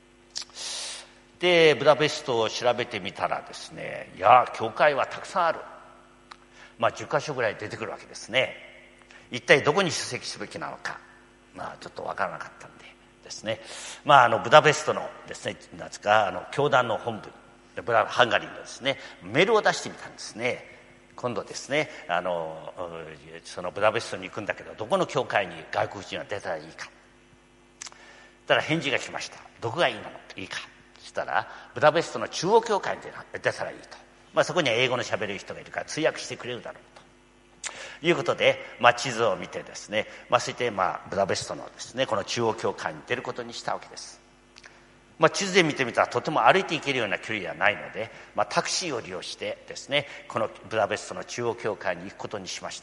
でブダペストを調べてみたらですね、教会はたくさんある。10カ所ぐらい出てくるわけですね。一体どこに出席すべきなのか、ちょっとわからなかったんでですね、ブダペストのですね、教団の本部、ハンガリーのですね、メールを出してみたんですね。今度ですね、そのブダペストに行くんだけど、どこの教会に外国人は出たらいいか。そしたら返事が来ました。どこがいいか。そしたらブダペストの中央教会に出たらいいと。そこには英語の喋れる人がいるから通訳してくれるだろうということで、地図を見てですね、そしてブダペストのですね、この中央教会に出ることにしたわけです。地図で見てみたらとても歩いて行けるような距離ではないので、タクシーを利用してですね、このブダペストの中央教会に行くことにしました。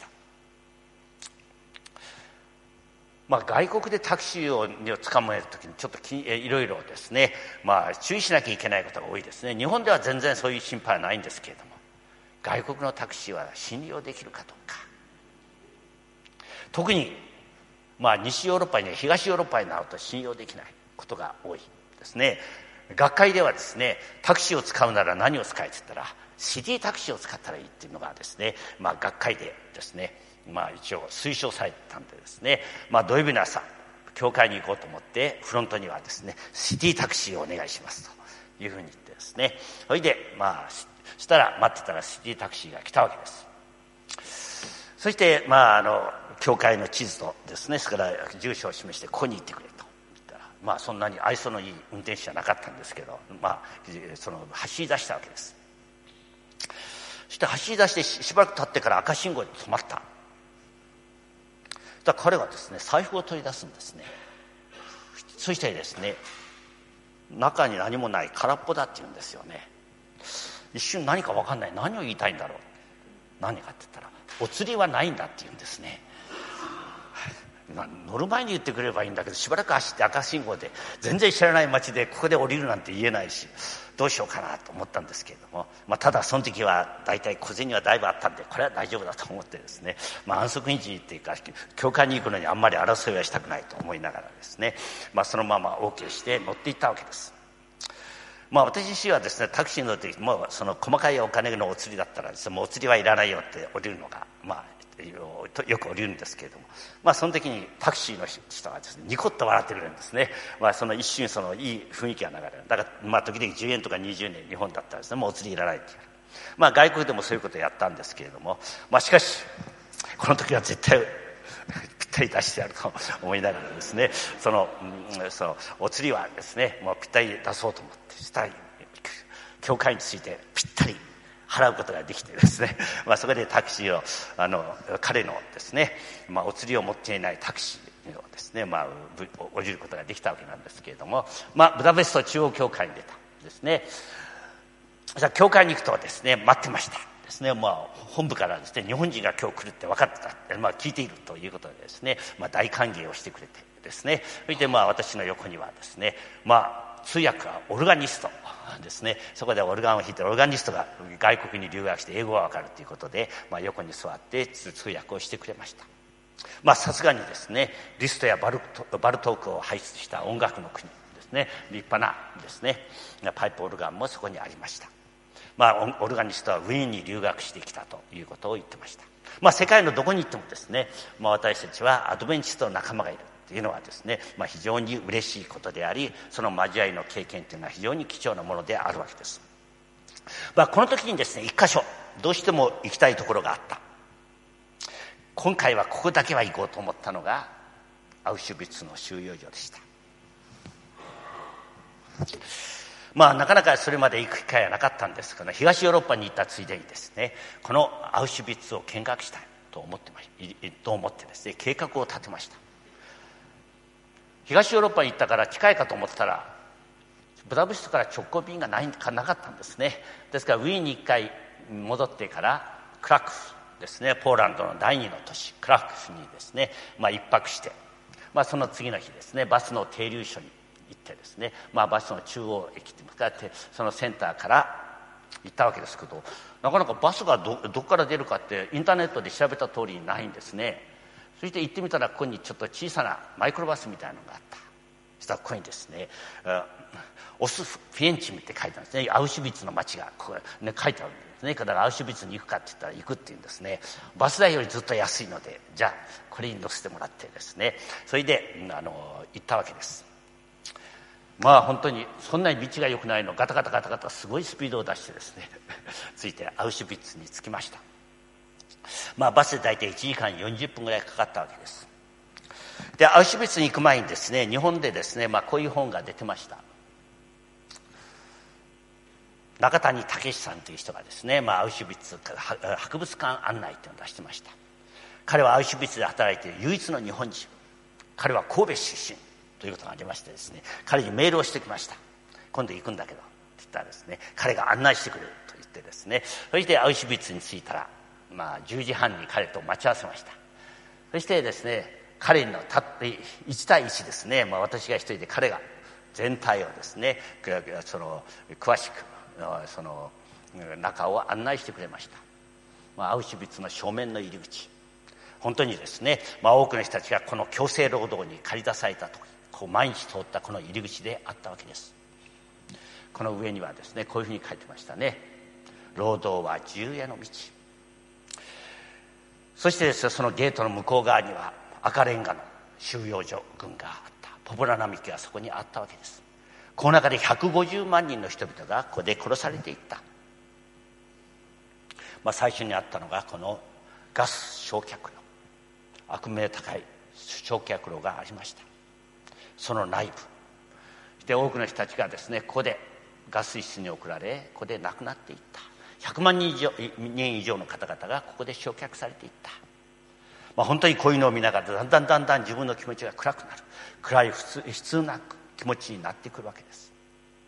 外国でタクシーを捕まえるときにちょっといろいろですね、注意しなきゃいけないことが多いですね。日本では全然そういう心配はないんですけれども、外国のタクシーは信用できるかどうか。特に西ヨーロッパに東ヨーロッパになると信用できないことが多いですね。学会ではですね、タクシーを使うなら何を使えって言ったらシティタクシーを使ったらいいっていうのがですね、学会でですね、一応推奨されたんでですね、土曜日の朝教会に行こうと思ってフロントにはですね、シティタクシーをお願いしますというふうに言ってですね、それでそしたら待ってたらシティタクシーが来たわけです。そして教会の地図とですね、それから住所を示してここに行ってくれと言ったら、そんなに愛想のいい運転手じゃなかったんですけど、その走り出したわけです。そして走り出してしばらく経ってから赤信号に止まった。彼はですね、財布を取り出すんですね。そしてですね、中に何もない空っぽだって言うんですよね。一瞬何か分かんない、何を言いたいんだろう、何かって言ったらお釣りはないんだって言うんですね。乗る前に言ってくれればいいんだけど、しばらく走って赤信号で全然知らない街でここで降りるなんて言えないし、どうしようかなと思ったんですけれども、ただその時は大体小銭はだいぶあったんで、これは大丈夫だと思ってですね、安息日っていうか教会に行くのにあんまり争いはしたくないと思いながらですね、そのまま OK して乗っていったわけです。私自身はですね、タクシーに乗る時もその細かいお金のお釣りだったらですね、もうお釣りはいらないよって降りるのがよく降りるんですけれども、その時にタクシーの人がですね、ニコッと笑ってくれるんですね。その一瞬そのいい雰囲気が流れる。だから時々10円とか20年日本だったらですね、もうお釣りいらないっていう。外国でもそういうことをやったんですけれども、しかしこの時は絶対ぴったり出してやると思いながらですね、そのお釣りはですね、もうぴったり出そうと思って、したら教会についてぴったり払うことができてですね、そこでタクシーを彼のですね、お釣りを持っていないタクシーをですね、降りることができたわけなんですけれども、ブダペスト中央教会に出たんですね。教会に行くとですね、待ってましたですね。本部からですね、日本人が今日来るって分かってた、聞いているということでですね、大歓迎をしてくれてですね、それで私の横にはですね、通訳はオルガニストですね。そこでオルガンを弾いてオルガニストが外国に留学して英語が分かるということで、横に座って通訳をしてくれました。さすがにですね、リストやバルトークを輩出した音楽の国ですね、立派なですねパイプオルガンもそこにありました。オルガニストはウィーンに留学してきたということを言ってました。世界のどこに行ってもですね、私たちはアドベンチストの仲間がいる。 というのはですね、非常に嬉しいことであり、その交わりの経験というのは非常に貴重なものであるわけです。この時にですね、一箇所どうしても行きたいところがあった。今回はここだけは行こうと思ったのがアウシュビッツの収容所でした。なかなかそれまで行く機会はなかったんですけど、東ヨーロッパに行ったついでにですね、このアウシュビッツを見学したいと思ってですね、計画を立てました。東ヨーロッパに行ったから近いかと思ったら、ブダペストから直行便がなかったんですね。ですからウィーンに1回戻ってからクラクフですね、ポーランドの第2の都市クラクフにですね、一泊して、その次の日ですね、バスの停留所に行ってですね、バスの中央駅に向かってそのセンターから行ったわけですけど、なかなかバスがどこから出るかってインターネットで調べた通りにないんですね。そして行ってみたら、ここにちょっと小さなマイクロバスみたいなのがあった。そしたらここにですね、オスフィエンチムって書いてあるんですね。アウシュビッツの町がここ、書いてあるんですね。だからアウシュビッツに行くかって言ったら行くって言うんですね。バス代よりずっと安いので、じゃあこれに乗せてもらってですね、それで行ったわけです。本当にそんなに道が良くないの、ガタガタガタガタすごいスピードを出してですねついてアウシュビッツに着きました。バスで大体1時間40分ぐらいかかったわけです。でアウシュビッツに行く前にですね、日本でですね、こういう本が出てました。中谷武さんという人がですね、アウシュビッツ博物館案内というのを出してました。彼はアウシュビッツで働いている唯一の日本人。彼は神戸出身ということがありましてですね、彼にメールをしてきました。今度行くんだけどって言ったらですね、彼が案内してくれると言ってですね、そしてアウシュビッツに着いたら、10時半に彼と待ち合わせました。そしてですね、彼の立って1対1ですね、私が一人で彼が全体をですね、詳しくその中を案内してくれました。アウシュビッツの正面の入り口、本当にですね、多くの人たちがこの強制労働に駆り出されたと毎日通ったこの入り口であったわけです。この上にはですね、こういうふうに書いてましたね。労働は自由への道。そしてですね、そのゲートの向こう側には赤レンガの収容所群があった。ポプラ並木がそこにあったわけです。この中で150万人の人々がここで殺されていった。最初にあったのがこのガス焼却炉、悪名高い焼却炉がありました。その内部で多くの人たちがですね、ここでガス室に送られ、ここで亡くなっていった。100万人以上の方々がここで焼却されていった。本当にこういうのを見ながらだんだん自分の気持ちが暗くなる、暗い悲痛な気持ちになってくるわけです。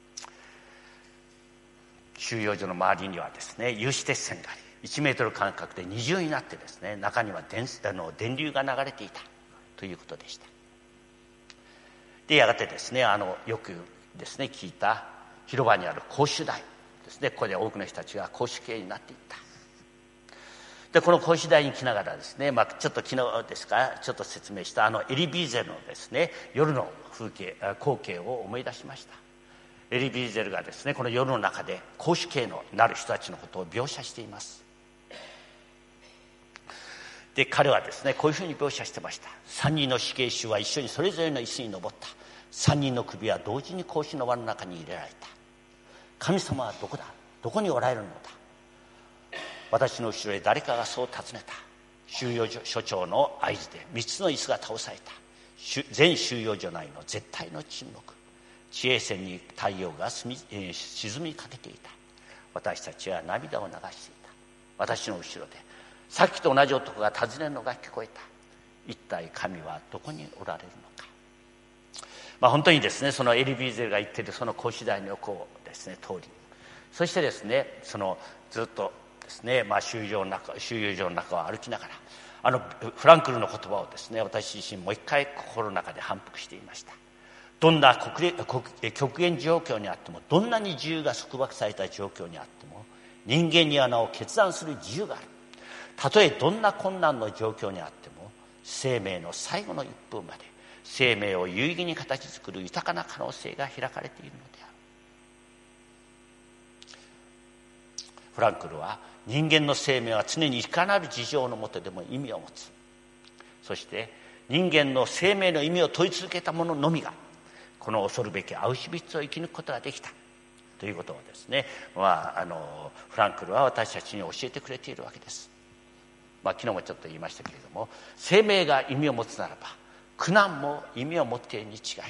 収容所の周りにはですね、有刺鉄線があり、1メートル間隔で二重になってですね、中には電流が流れていたということでした。でやがてですね、よくですね聞いた広場にある公主台ですね、ここで多くの人たちが公主刑になっていった。でこの公主台に来ながらですね、ちょっと昨日ですかちょっと説明したエリビーゼルのですね夜の光景を思い出しました。エリビーゼルがですね、この夜の中で公主刑のなる人たちのことを描写しています。で彼はですね、こういうふうに描写してました。3人の死刑囚は一緒にそれぞれの椅子に登った。3人の首は同時に格子の輪の中に入れられた。神様はどこだ、どこにおられるのだ。私の後ろへ誰かがそう尋ねた。収容所長の合図で3つの椅子が倒された。全収容所内の絶対の沈黙。地平線に太陽が沈みかけていた。私たちは涙を流していた。私の後ろでさっきと同じ男が尋ねるのが聞こえた。一体神はどこにおられるのか。本当にですね、そのエリビーゼルが言っているその格子台の横をですね通り、そしてですね、そのずっとですね、収容所の中を歩きながらフランクルの言葉をですね、私自身もう一回心の中で反復していました。どんな極限状況にあっても、どんなに自由が束縛された状況にあっても、人間にはなお決断する自由がある。たとえどんな困難の状況にあっても、生命の最後の一分まで生命を有意義に形作る豊かな可能性が開かれているのである。フランクルは人間の生命は常にいかなる事情の下でも意味を持つ。そして人間の生命の意味を問い続けた者のみがこの恐るべきアウシュビッツを生き抜くことができたということをですね、フランクルは私たちに教えてくれているわけです。昨日もちょっと言いましたけれども、生命が意味を持つならば苦難も意味を持っているに違いない。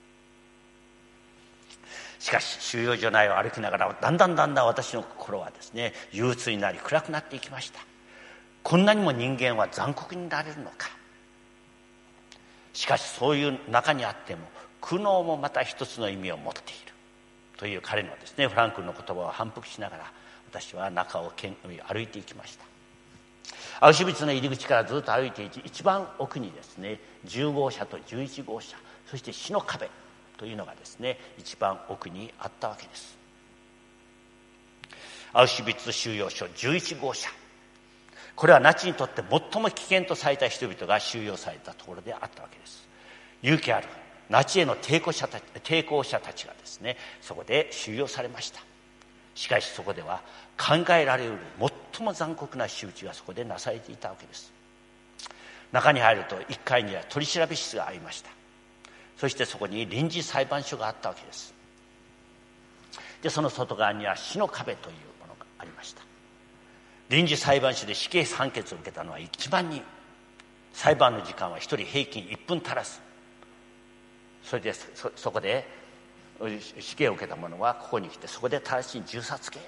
しかし収容所内を歩きながらだんだん私の心はですね、憂鬱になり暗くなっていきました。こんなにも人間は残酷になれるのか。しかしそういう中にあっても苦悩もまた一つの意味を持っているという彼のですね、フランクルの言葉を反復しながら私は中を歩いていきました。アウシュビッツの入り口からずっと歩いていて、一番奥にですね、10号車と11号車、そして死の壁というのがですね、一番奥にあったわけです。アウシュビッツ収容所11号車、これはナチにとって最も危険とされた人々が収容されたところであったわけです。勇気あるナチへの抵抗者たちがですね、そこで収容されました。しかしそこでは考えられうる最も残酷な仕打ちがそこでなされていたわけです。中に入ると1階には取り調べ室がありました。そしてそこに臨時裁判所があったわけです。でその外側には死の壁というものがありました。臨時裁判所で死刑判決を受けたのは1万人。裁判の時間は1人平均1分足らず。それで そこで死刑を受けた者はここに来て、そこで直ちに銃殺刑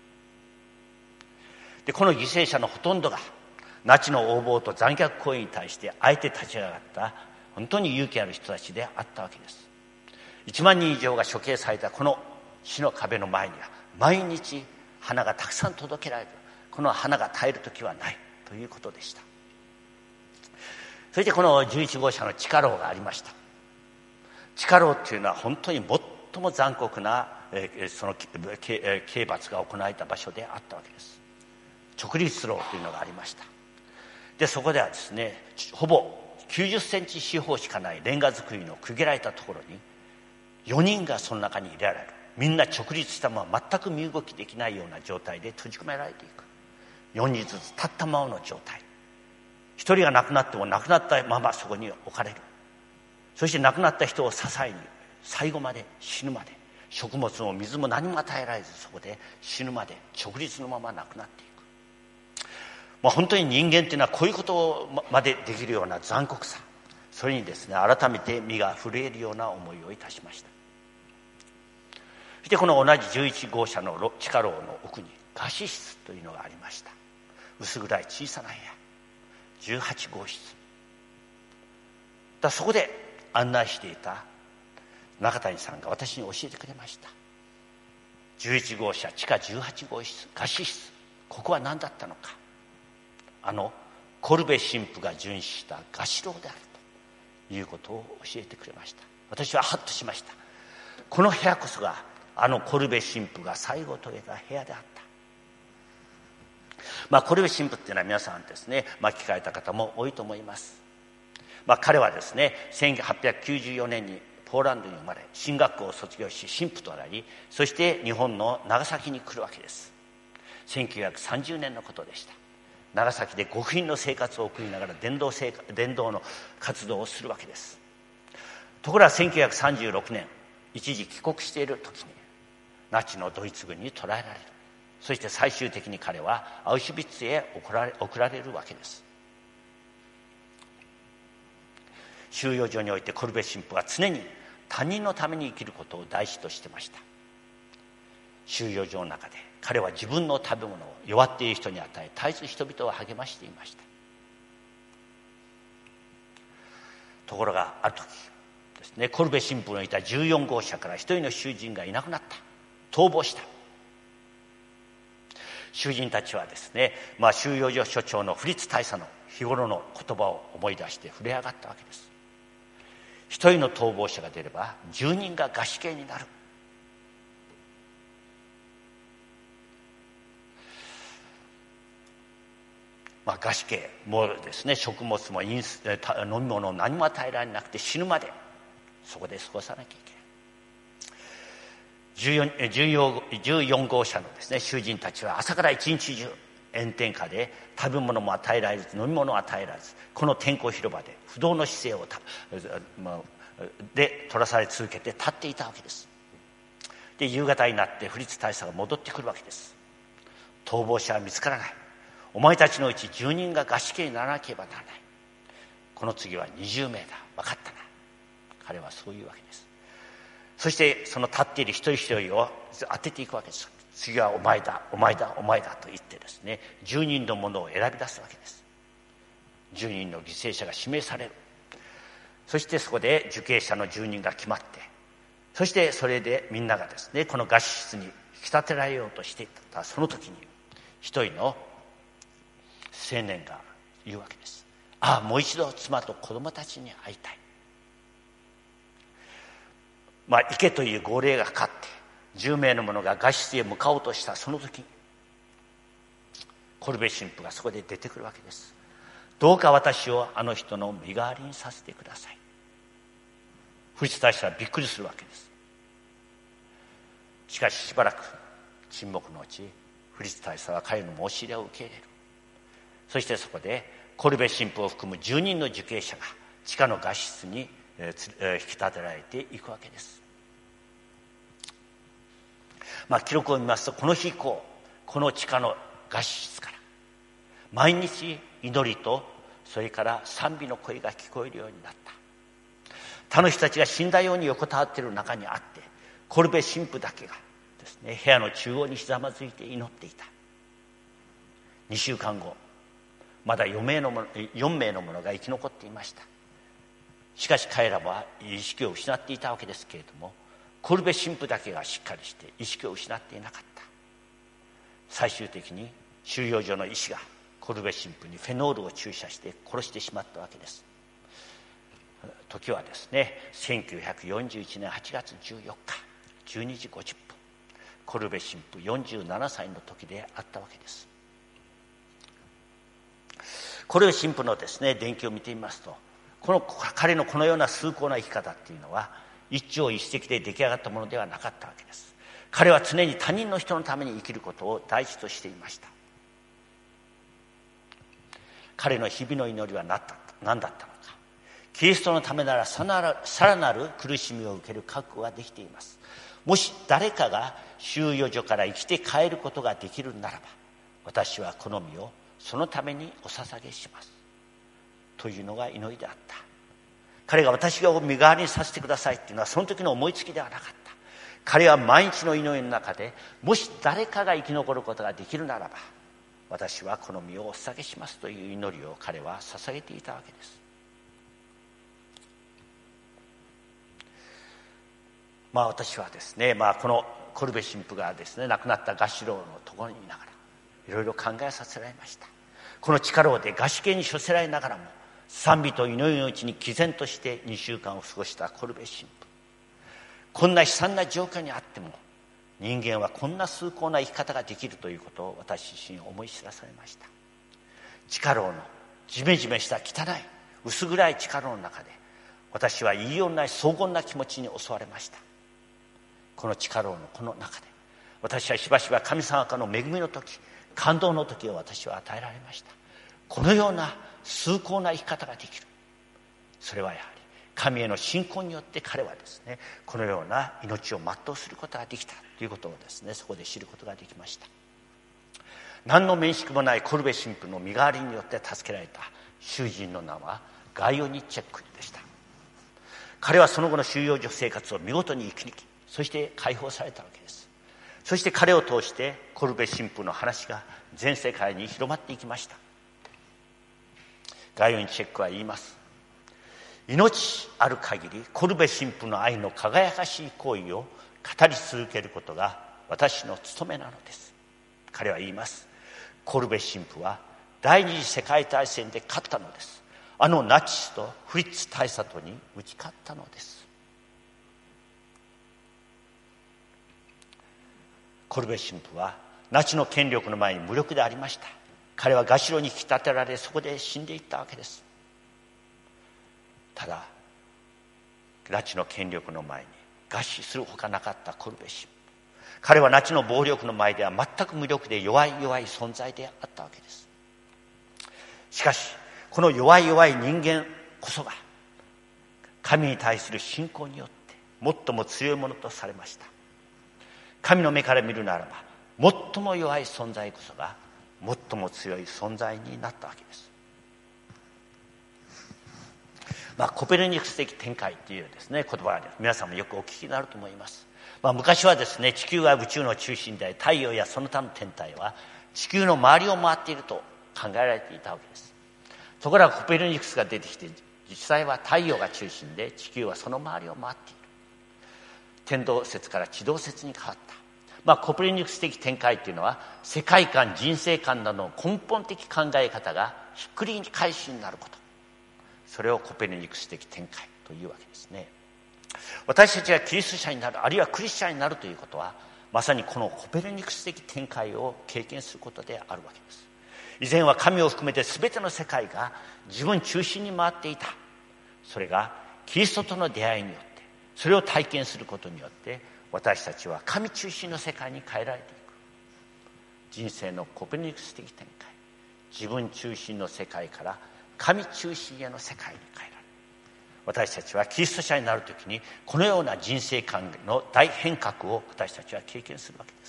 で、この犠牲者のほとんどがナチの横暴と残虐行為に対してあえて立ち上がった本当に勇気ある人たちであったわけです。1万人以上が処刑されたこの死の壁の前には毎日花がたくさん届けられる。この花が絶える時はないということでした。そしてこの11号車の地下牢がありました。地下牢っていうのは本当に最も残酷なその刑罰が行われた場所であったわけです。直立牢というのがありました。でそこではですね、ほぼ90センチ四方しかないレンガ造りの区切られたところに4人がその中に入れられる。みんな直立したまま全く身動きできないような状態で閉じ込められていく。4人ずつ立ったままの状態。1人が亡くなっても亡くなったままそこに置かれる。そして亡くなった人を支えに最後まで死ぬまで、食物も水も何も与えられず、そこで死ぬまで直立のまま亡くなっていく。本当に人間というのはこういうことまでできるような残酷さ、それにですね、改めて身が震えるような思いをいたしました。そしてこの同じ11号車の地下牢の奥に餓死室というのがありました。薄暗い小さな部屋、18号室だ。そこで案内していた中谷さんが私に教えてくれました。11号車地下18号室餓死室、ここは何だったのか。コルベ神父が殉死した餓死牢であるということを教えてくれました。私はハッとしました。この部屋こそがコルベ神父が最後を遂げた部屋であった。コルベ神父っていうのは皆さんですね、聞かれた方も多いと思います。彼はですね、1894年にポーランドに生まれ、神学校を卒業し神父となり、そして日本の長崎に来るわけです。1930年のことでした。長崎で極貧の生活を送りながら伝道の活動をするわけです。ところが1936年一時帰国している時にナチのドイツ軍に捕らえられる。そして最終的に彼はアウシュビッツへ送られるわけです。収容所においてコルベ神父は常に他人のために生きることを大事としてました。収容所の中で彼は自分の食べ物を弱っている人に与え、絶えず人々を励ましていました。ところがある時ですね、コルベ神父のいた14号車から一人の囚人がいなくなった。逃亡した。囚人たちはですね、収容所所長のフリッツ大佐の日頃の言葉を思い出して震え上がったわけです。一人の逃亡者が出れば10人が餓死刑になる。餓死刑もですね、食物も飲み物も何も与えられなくて死ぬまでそこで過ごさなきゃいけない。14号車のですね、囚人たちは朝から一日中炎天下で食べ物も与えられず飲み物も与えられず、この天候広場で不動の姿勢をで取らされ続けて立っていたわけです。で、夕方になってフリッツ大佐が戻ってくるわけです。逃亡者は見つからない。お前たちのうち10人が餓死刑にならなければならない。この次は20名だ。分かったな。彼はそういうわけです。そしてその立っている一人一人を当てていくわけです。次はお前だ、お前だ、お前だと言ってですね、10人のものを選び出すわけです。10人の犠牲者が指名される。そしてそこで受刑者の10人が決まって、そしてそれでみんながですね、この餓死室に引き立てられようとしていたその時に、一人の青年が言うわけです。ああ、もう一度妻と子供たちに会いたい。行けという号令がかかって10名の者が餓死室へ向かおうとしたその時に、コルベ神父がそこで出てくるわけです。どうか私をあの人の身代わりにさせてください。フリッツ大使はびっくりするわけです。しかししばらく沈黙のうち、フリッツ大使は彼の申し入れを受け入れる。そしてそこでコルベ神父を含む10人の受刑者が地下の餓死室に引き立てられていくわけです。記録を見ますと、この日以降、この地下の餓死室から毎日祈りとそれから賛美の声が聞こえるようになった。他の人たちが死んだように横たわっている中にあって、コルベ神父だけがですね、部屋の中央にひざまずいて祈っていた。2週間後、まだ4名の者が生き残っていました。しかし彼らは意識を失っていたわけですけれども、コルベ神父だけがしっかりして意識を失っていなかった。最終的に収容所の医師がコルベ神父にフェノールを注射して殺してしまったわけです。時はですね、1941年8月14日12時50分、コルベ神父47歳の時であったわけです。コルベ神父のですね、伝記を見てみますと、彼のこのような崇高な生き方っていうのは一朝一夕で出来上がったものではなかったわけです。彼は常に他人の人のために生きることを第一としていました。彼の日々の祈りは何だったのか。キリストのためならさらなる苦しみを受ける覚悟ができています。もし誰かが収容所から生きて帰ることができるならば、私はこの身をそのためにお捧げしますというのが祈りであった。彼が私が身代わりにさせてくださいっていうのはその時の思いつきではなかった。彼は毎日の祈りの中で、もし誰かが生き残ることができるならば私はこの身をお捧げしますという祈りを彼は捧げていたわけです。私はですね、このコルベ神父がですね、亡くなった餓死牢のところにいながらいろいろ考えさせられました。この地下牢で餓死刑に処せられながらも賛美と祈りのうちに毅然として2週間を過ごしたコルベ神父。こんな悲惨な状況にあっても人間はこんな崇高な生き方ができるということを私自身思い知らされました。地下牢のジメジメした汚い薄暗い地下牢の中で私は言いようのない荘厳な気持ちに襲われました。この地下牢のこの中で私はしばしば神様からの恵みの時、感動の時を私は与えられました。このような崇高な生き方ができる。それはやはり神への信仰によって彼はですね、このような命を全うすることができたということをですね、そこで知ることができました。何の面識もないコルベ神父の身代わりによって助けられた囚人の名はガイオニチェックでした。彼はその後の収容所生活を見事に生き抜き、そして解放されたわけです。そして彼を通してコルベ神父の話が全世界に広まっていきました。ガイオニチェックは言います。命ある限りコルベ神父の愛の輝かしい行為を語り続けることが私の務めなのです。彼は言います。コルベ神父は第二次世界大戦で勝ったのです。あのナチスとフリッツ大佐とに打ち勝ったのです。コルベ神父はナチの権力の前に無力でありました。彼はガシロに引き立てられ、そこで死んでいったわけです。ただナチの権力の前に餓死するほかなかったコルベ神父、 彼はナチの暴力の前では全く無力で弱い存在であったわけです。しかしこの弱い人間こそが神に対する信仰によって最も強いものとされました。神の目から見るならば最も弱い存在こそが最も強い存在になったわけです。コペルニクス的展開というですね言葉は皆さんもよくお聞きになると思います。昔はですね、地球は宇宙の中心で太陽やその他の天体は地球の周りを回っていると考えられていたわけです。ところがコペルニクスが出てきて、実際は太陽が中心で地球はその周りを回っている。天動説から地動説に変わった。コペルニクス的展開というのは世界観、人生観などの根本的考え方がひっくり返しになること、それをコペルニクス的展開というわけですね。私たちがキリスト者になる、あるいはクリスチャンになるということは、まさにこのコペルニクス的展開を経験することであるわけです。以前は神を含めて全ての世界が自分中心に回っていた。それがキリストとの出会いによって、それを体験することによって私たちは神中心の世界に変えられていく。人生のコペルニクス的展開、自分中心の世界から神中心への世界に変えられる。私たちはキリスト者になるときにこのような人生観の大変革を私たちは経験するわけです。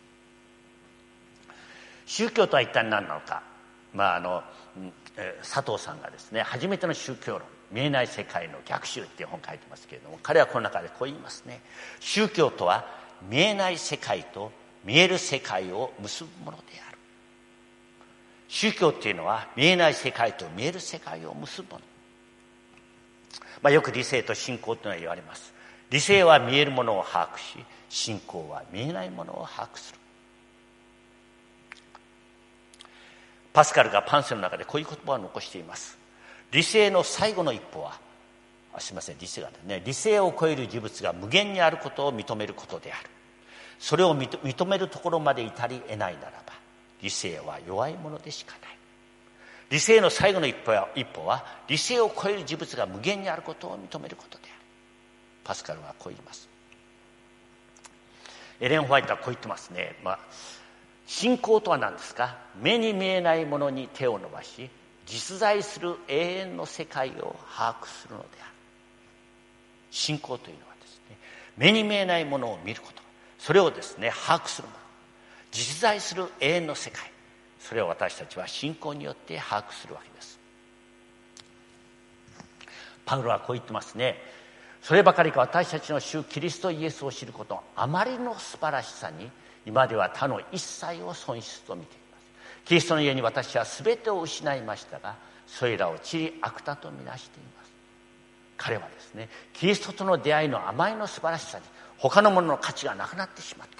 宗教とは一体何なのか、佐藤さんがですね、初めての宗教論、見えない世界の逆襲っていう本を書いてますけれども、彼はこの中でこう言いますね。宗教とは見えない世界と見える世界を結ぶものである。宗教っていうのは見えない世界と見える世界を結ぶもの。よく理性と信仰というのは言われます。理性は見えるものを把握し、信仰は見えないものを把握する。パスカルがパンセの中でこういう言葉を残しています。理性の最後の一歩は、理性を超える事物が無限にあることを認めることである。それを認めるところまで至り得ないならば、理性は弱いものでしかない。理性の最後の一歩は理性を超える事物が無限にあることを認めることである。パスカルはこう言います。エレン・ホワイトはこう言ってますね。信仰とは何ですか？目に見えないものに手を伸ばし、実在する永遠の世界を把握するのである。信仰というのはですね、目に見えないものを見ること、それをですね把握するもの、実在する永遠の世界、それを私たちは信仰によって把握するわけです。パウロはこう言ってますね。そればかりか私たちの主キリストイエスを知ること、あまりの素晴らしさに今では他の一切を損失と見ています。キリストの家に私は全てを失いましたが、それらを塵悪多とみなしています。彼はですね、キリストとの出会いのあまりの素晴らしさに他のものの価値がなくなってしまった。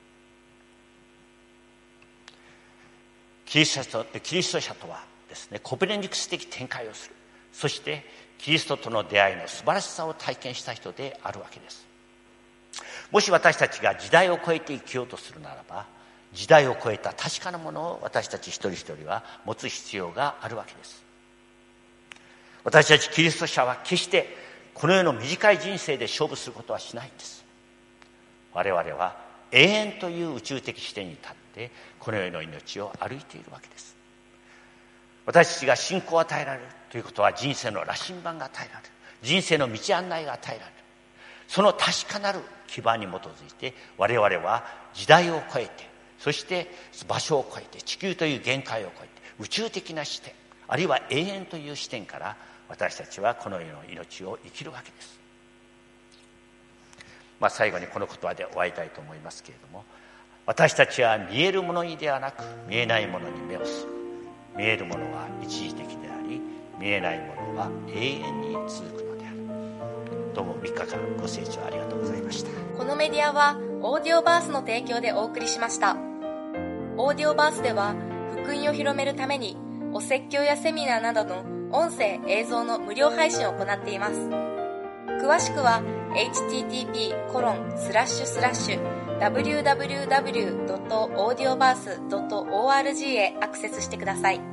キリスト者とはですね、コペルニクス的展開をする。そしてキリストとの出会いの素晴らしさを体験した人であるわけです。もし私たちが時代を超えて生きようとするならば、時代を超えた確かなものを私たち一人一人は持つ必要があるわけです。私たちキリスト者は決してこの世の短い人生で勝負することはしないんです。我々は永遠という宇宙的視点に立ってこの世の命を歩いているわけです。私たちが信仰を与えられるということは、人生の羅針盤が与えられる、人生の道案内が与えられる。その確かなる基盤に基づいて我々は時代を超えて、そして場所を超えて、地球という限界を超えて宇宙的な視点、あるいは永遠という視点から私たちはこの世の命を生きるわけです。最後にこの言葉で終わりたいと思いますけれども、私たちは見えるものにではなく見えないものに目をする。見えるものは一時的であり、見えないものは永遠に続くのである。どうも3日間ご清聴ありがとうございました。 このメディアはオーディオバースの提供でお送りしました。オーディオバースでは福音を広めるためにお説教やセミナーなどの音声映像の無料配信を行っています。詳しくは http://www.audioverse.org へアクセスしてください。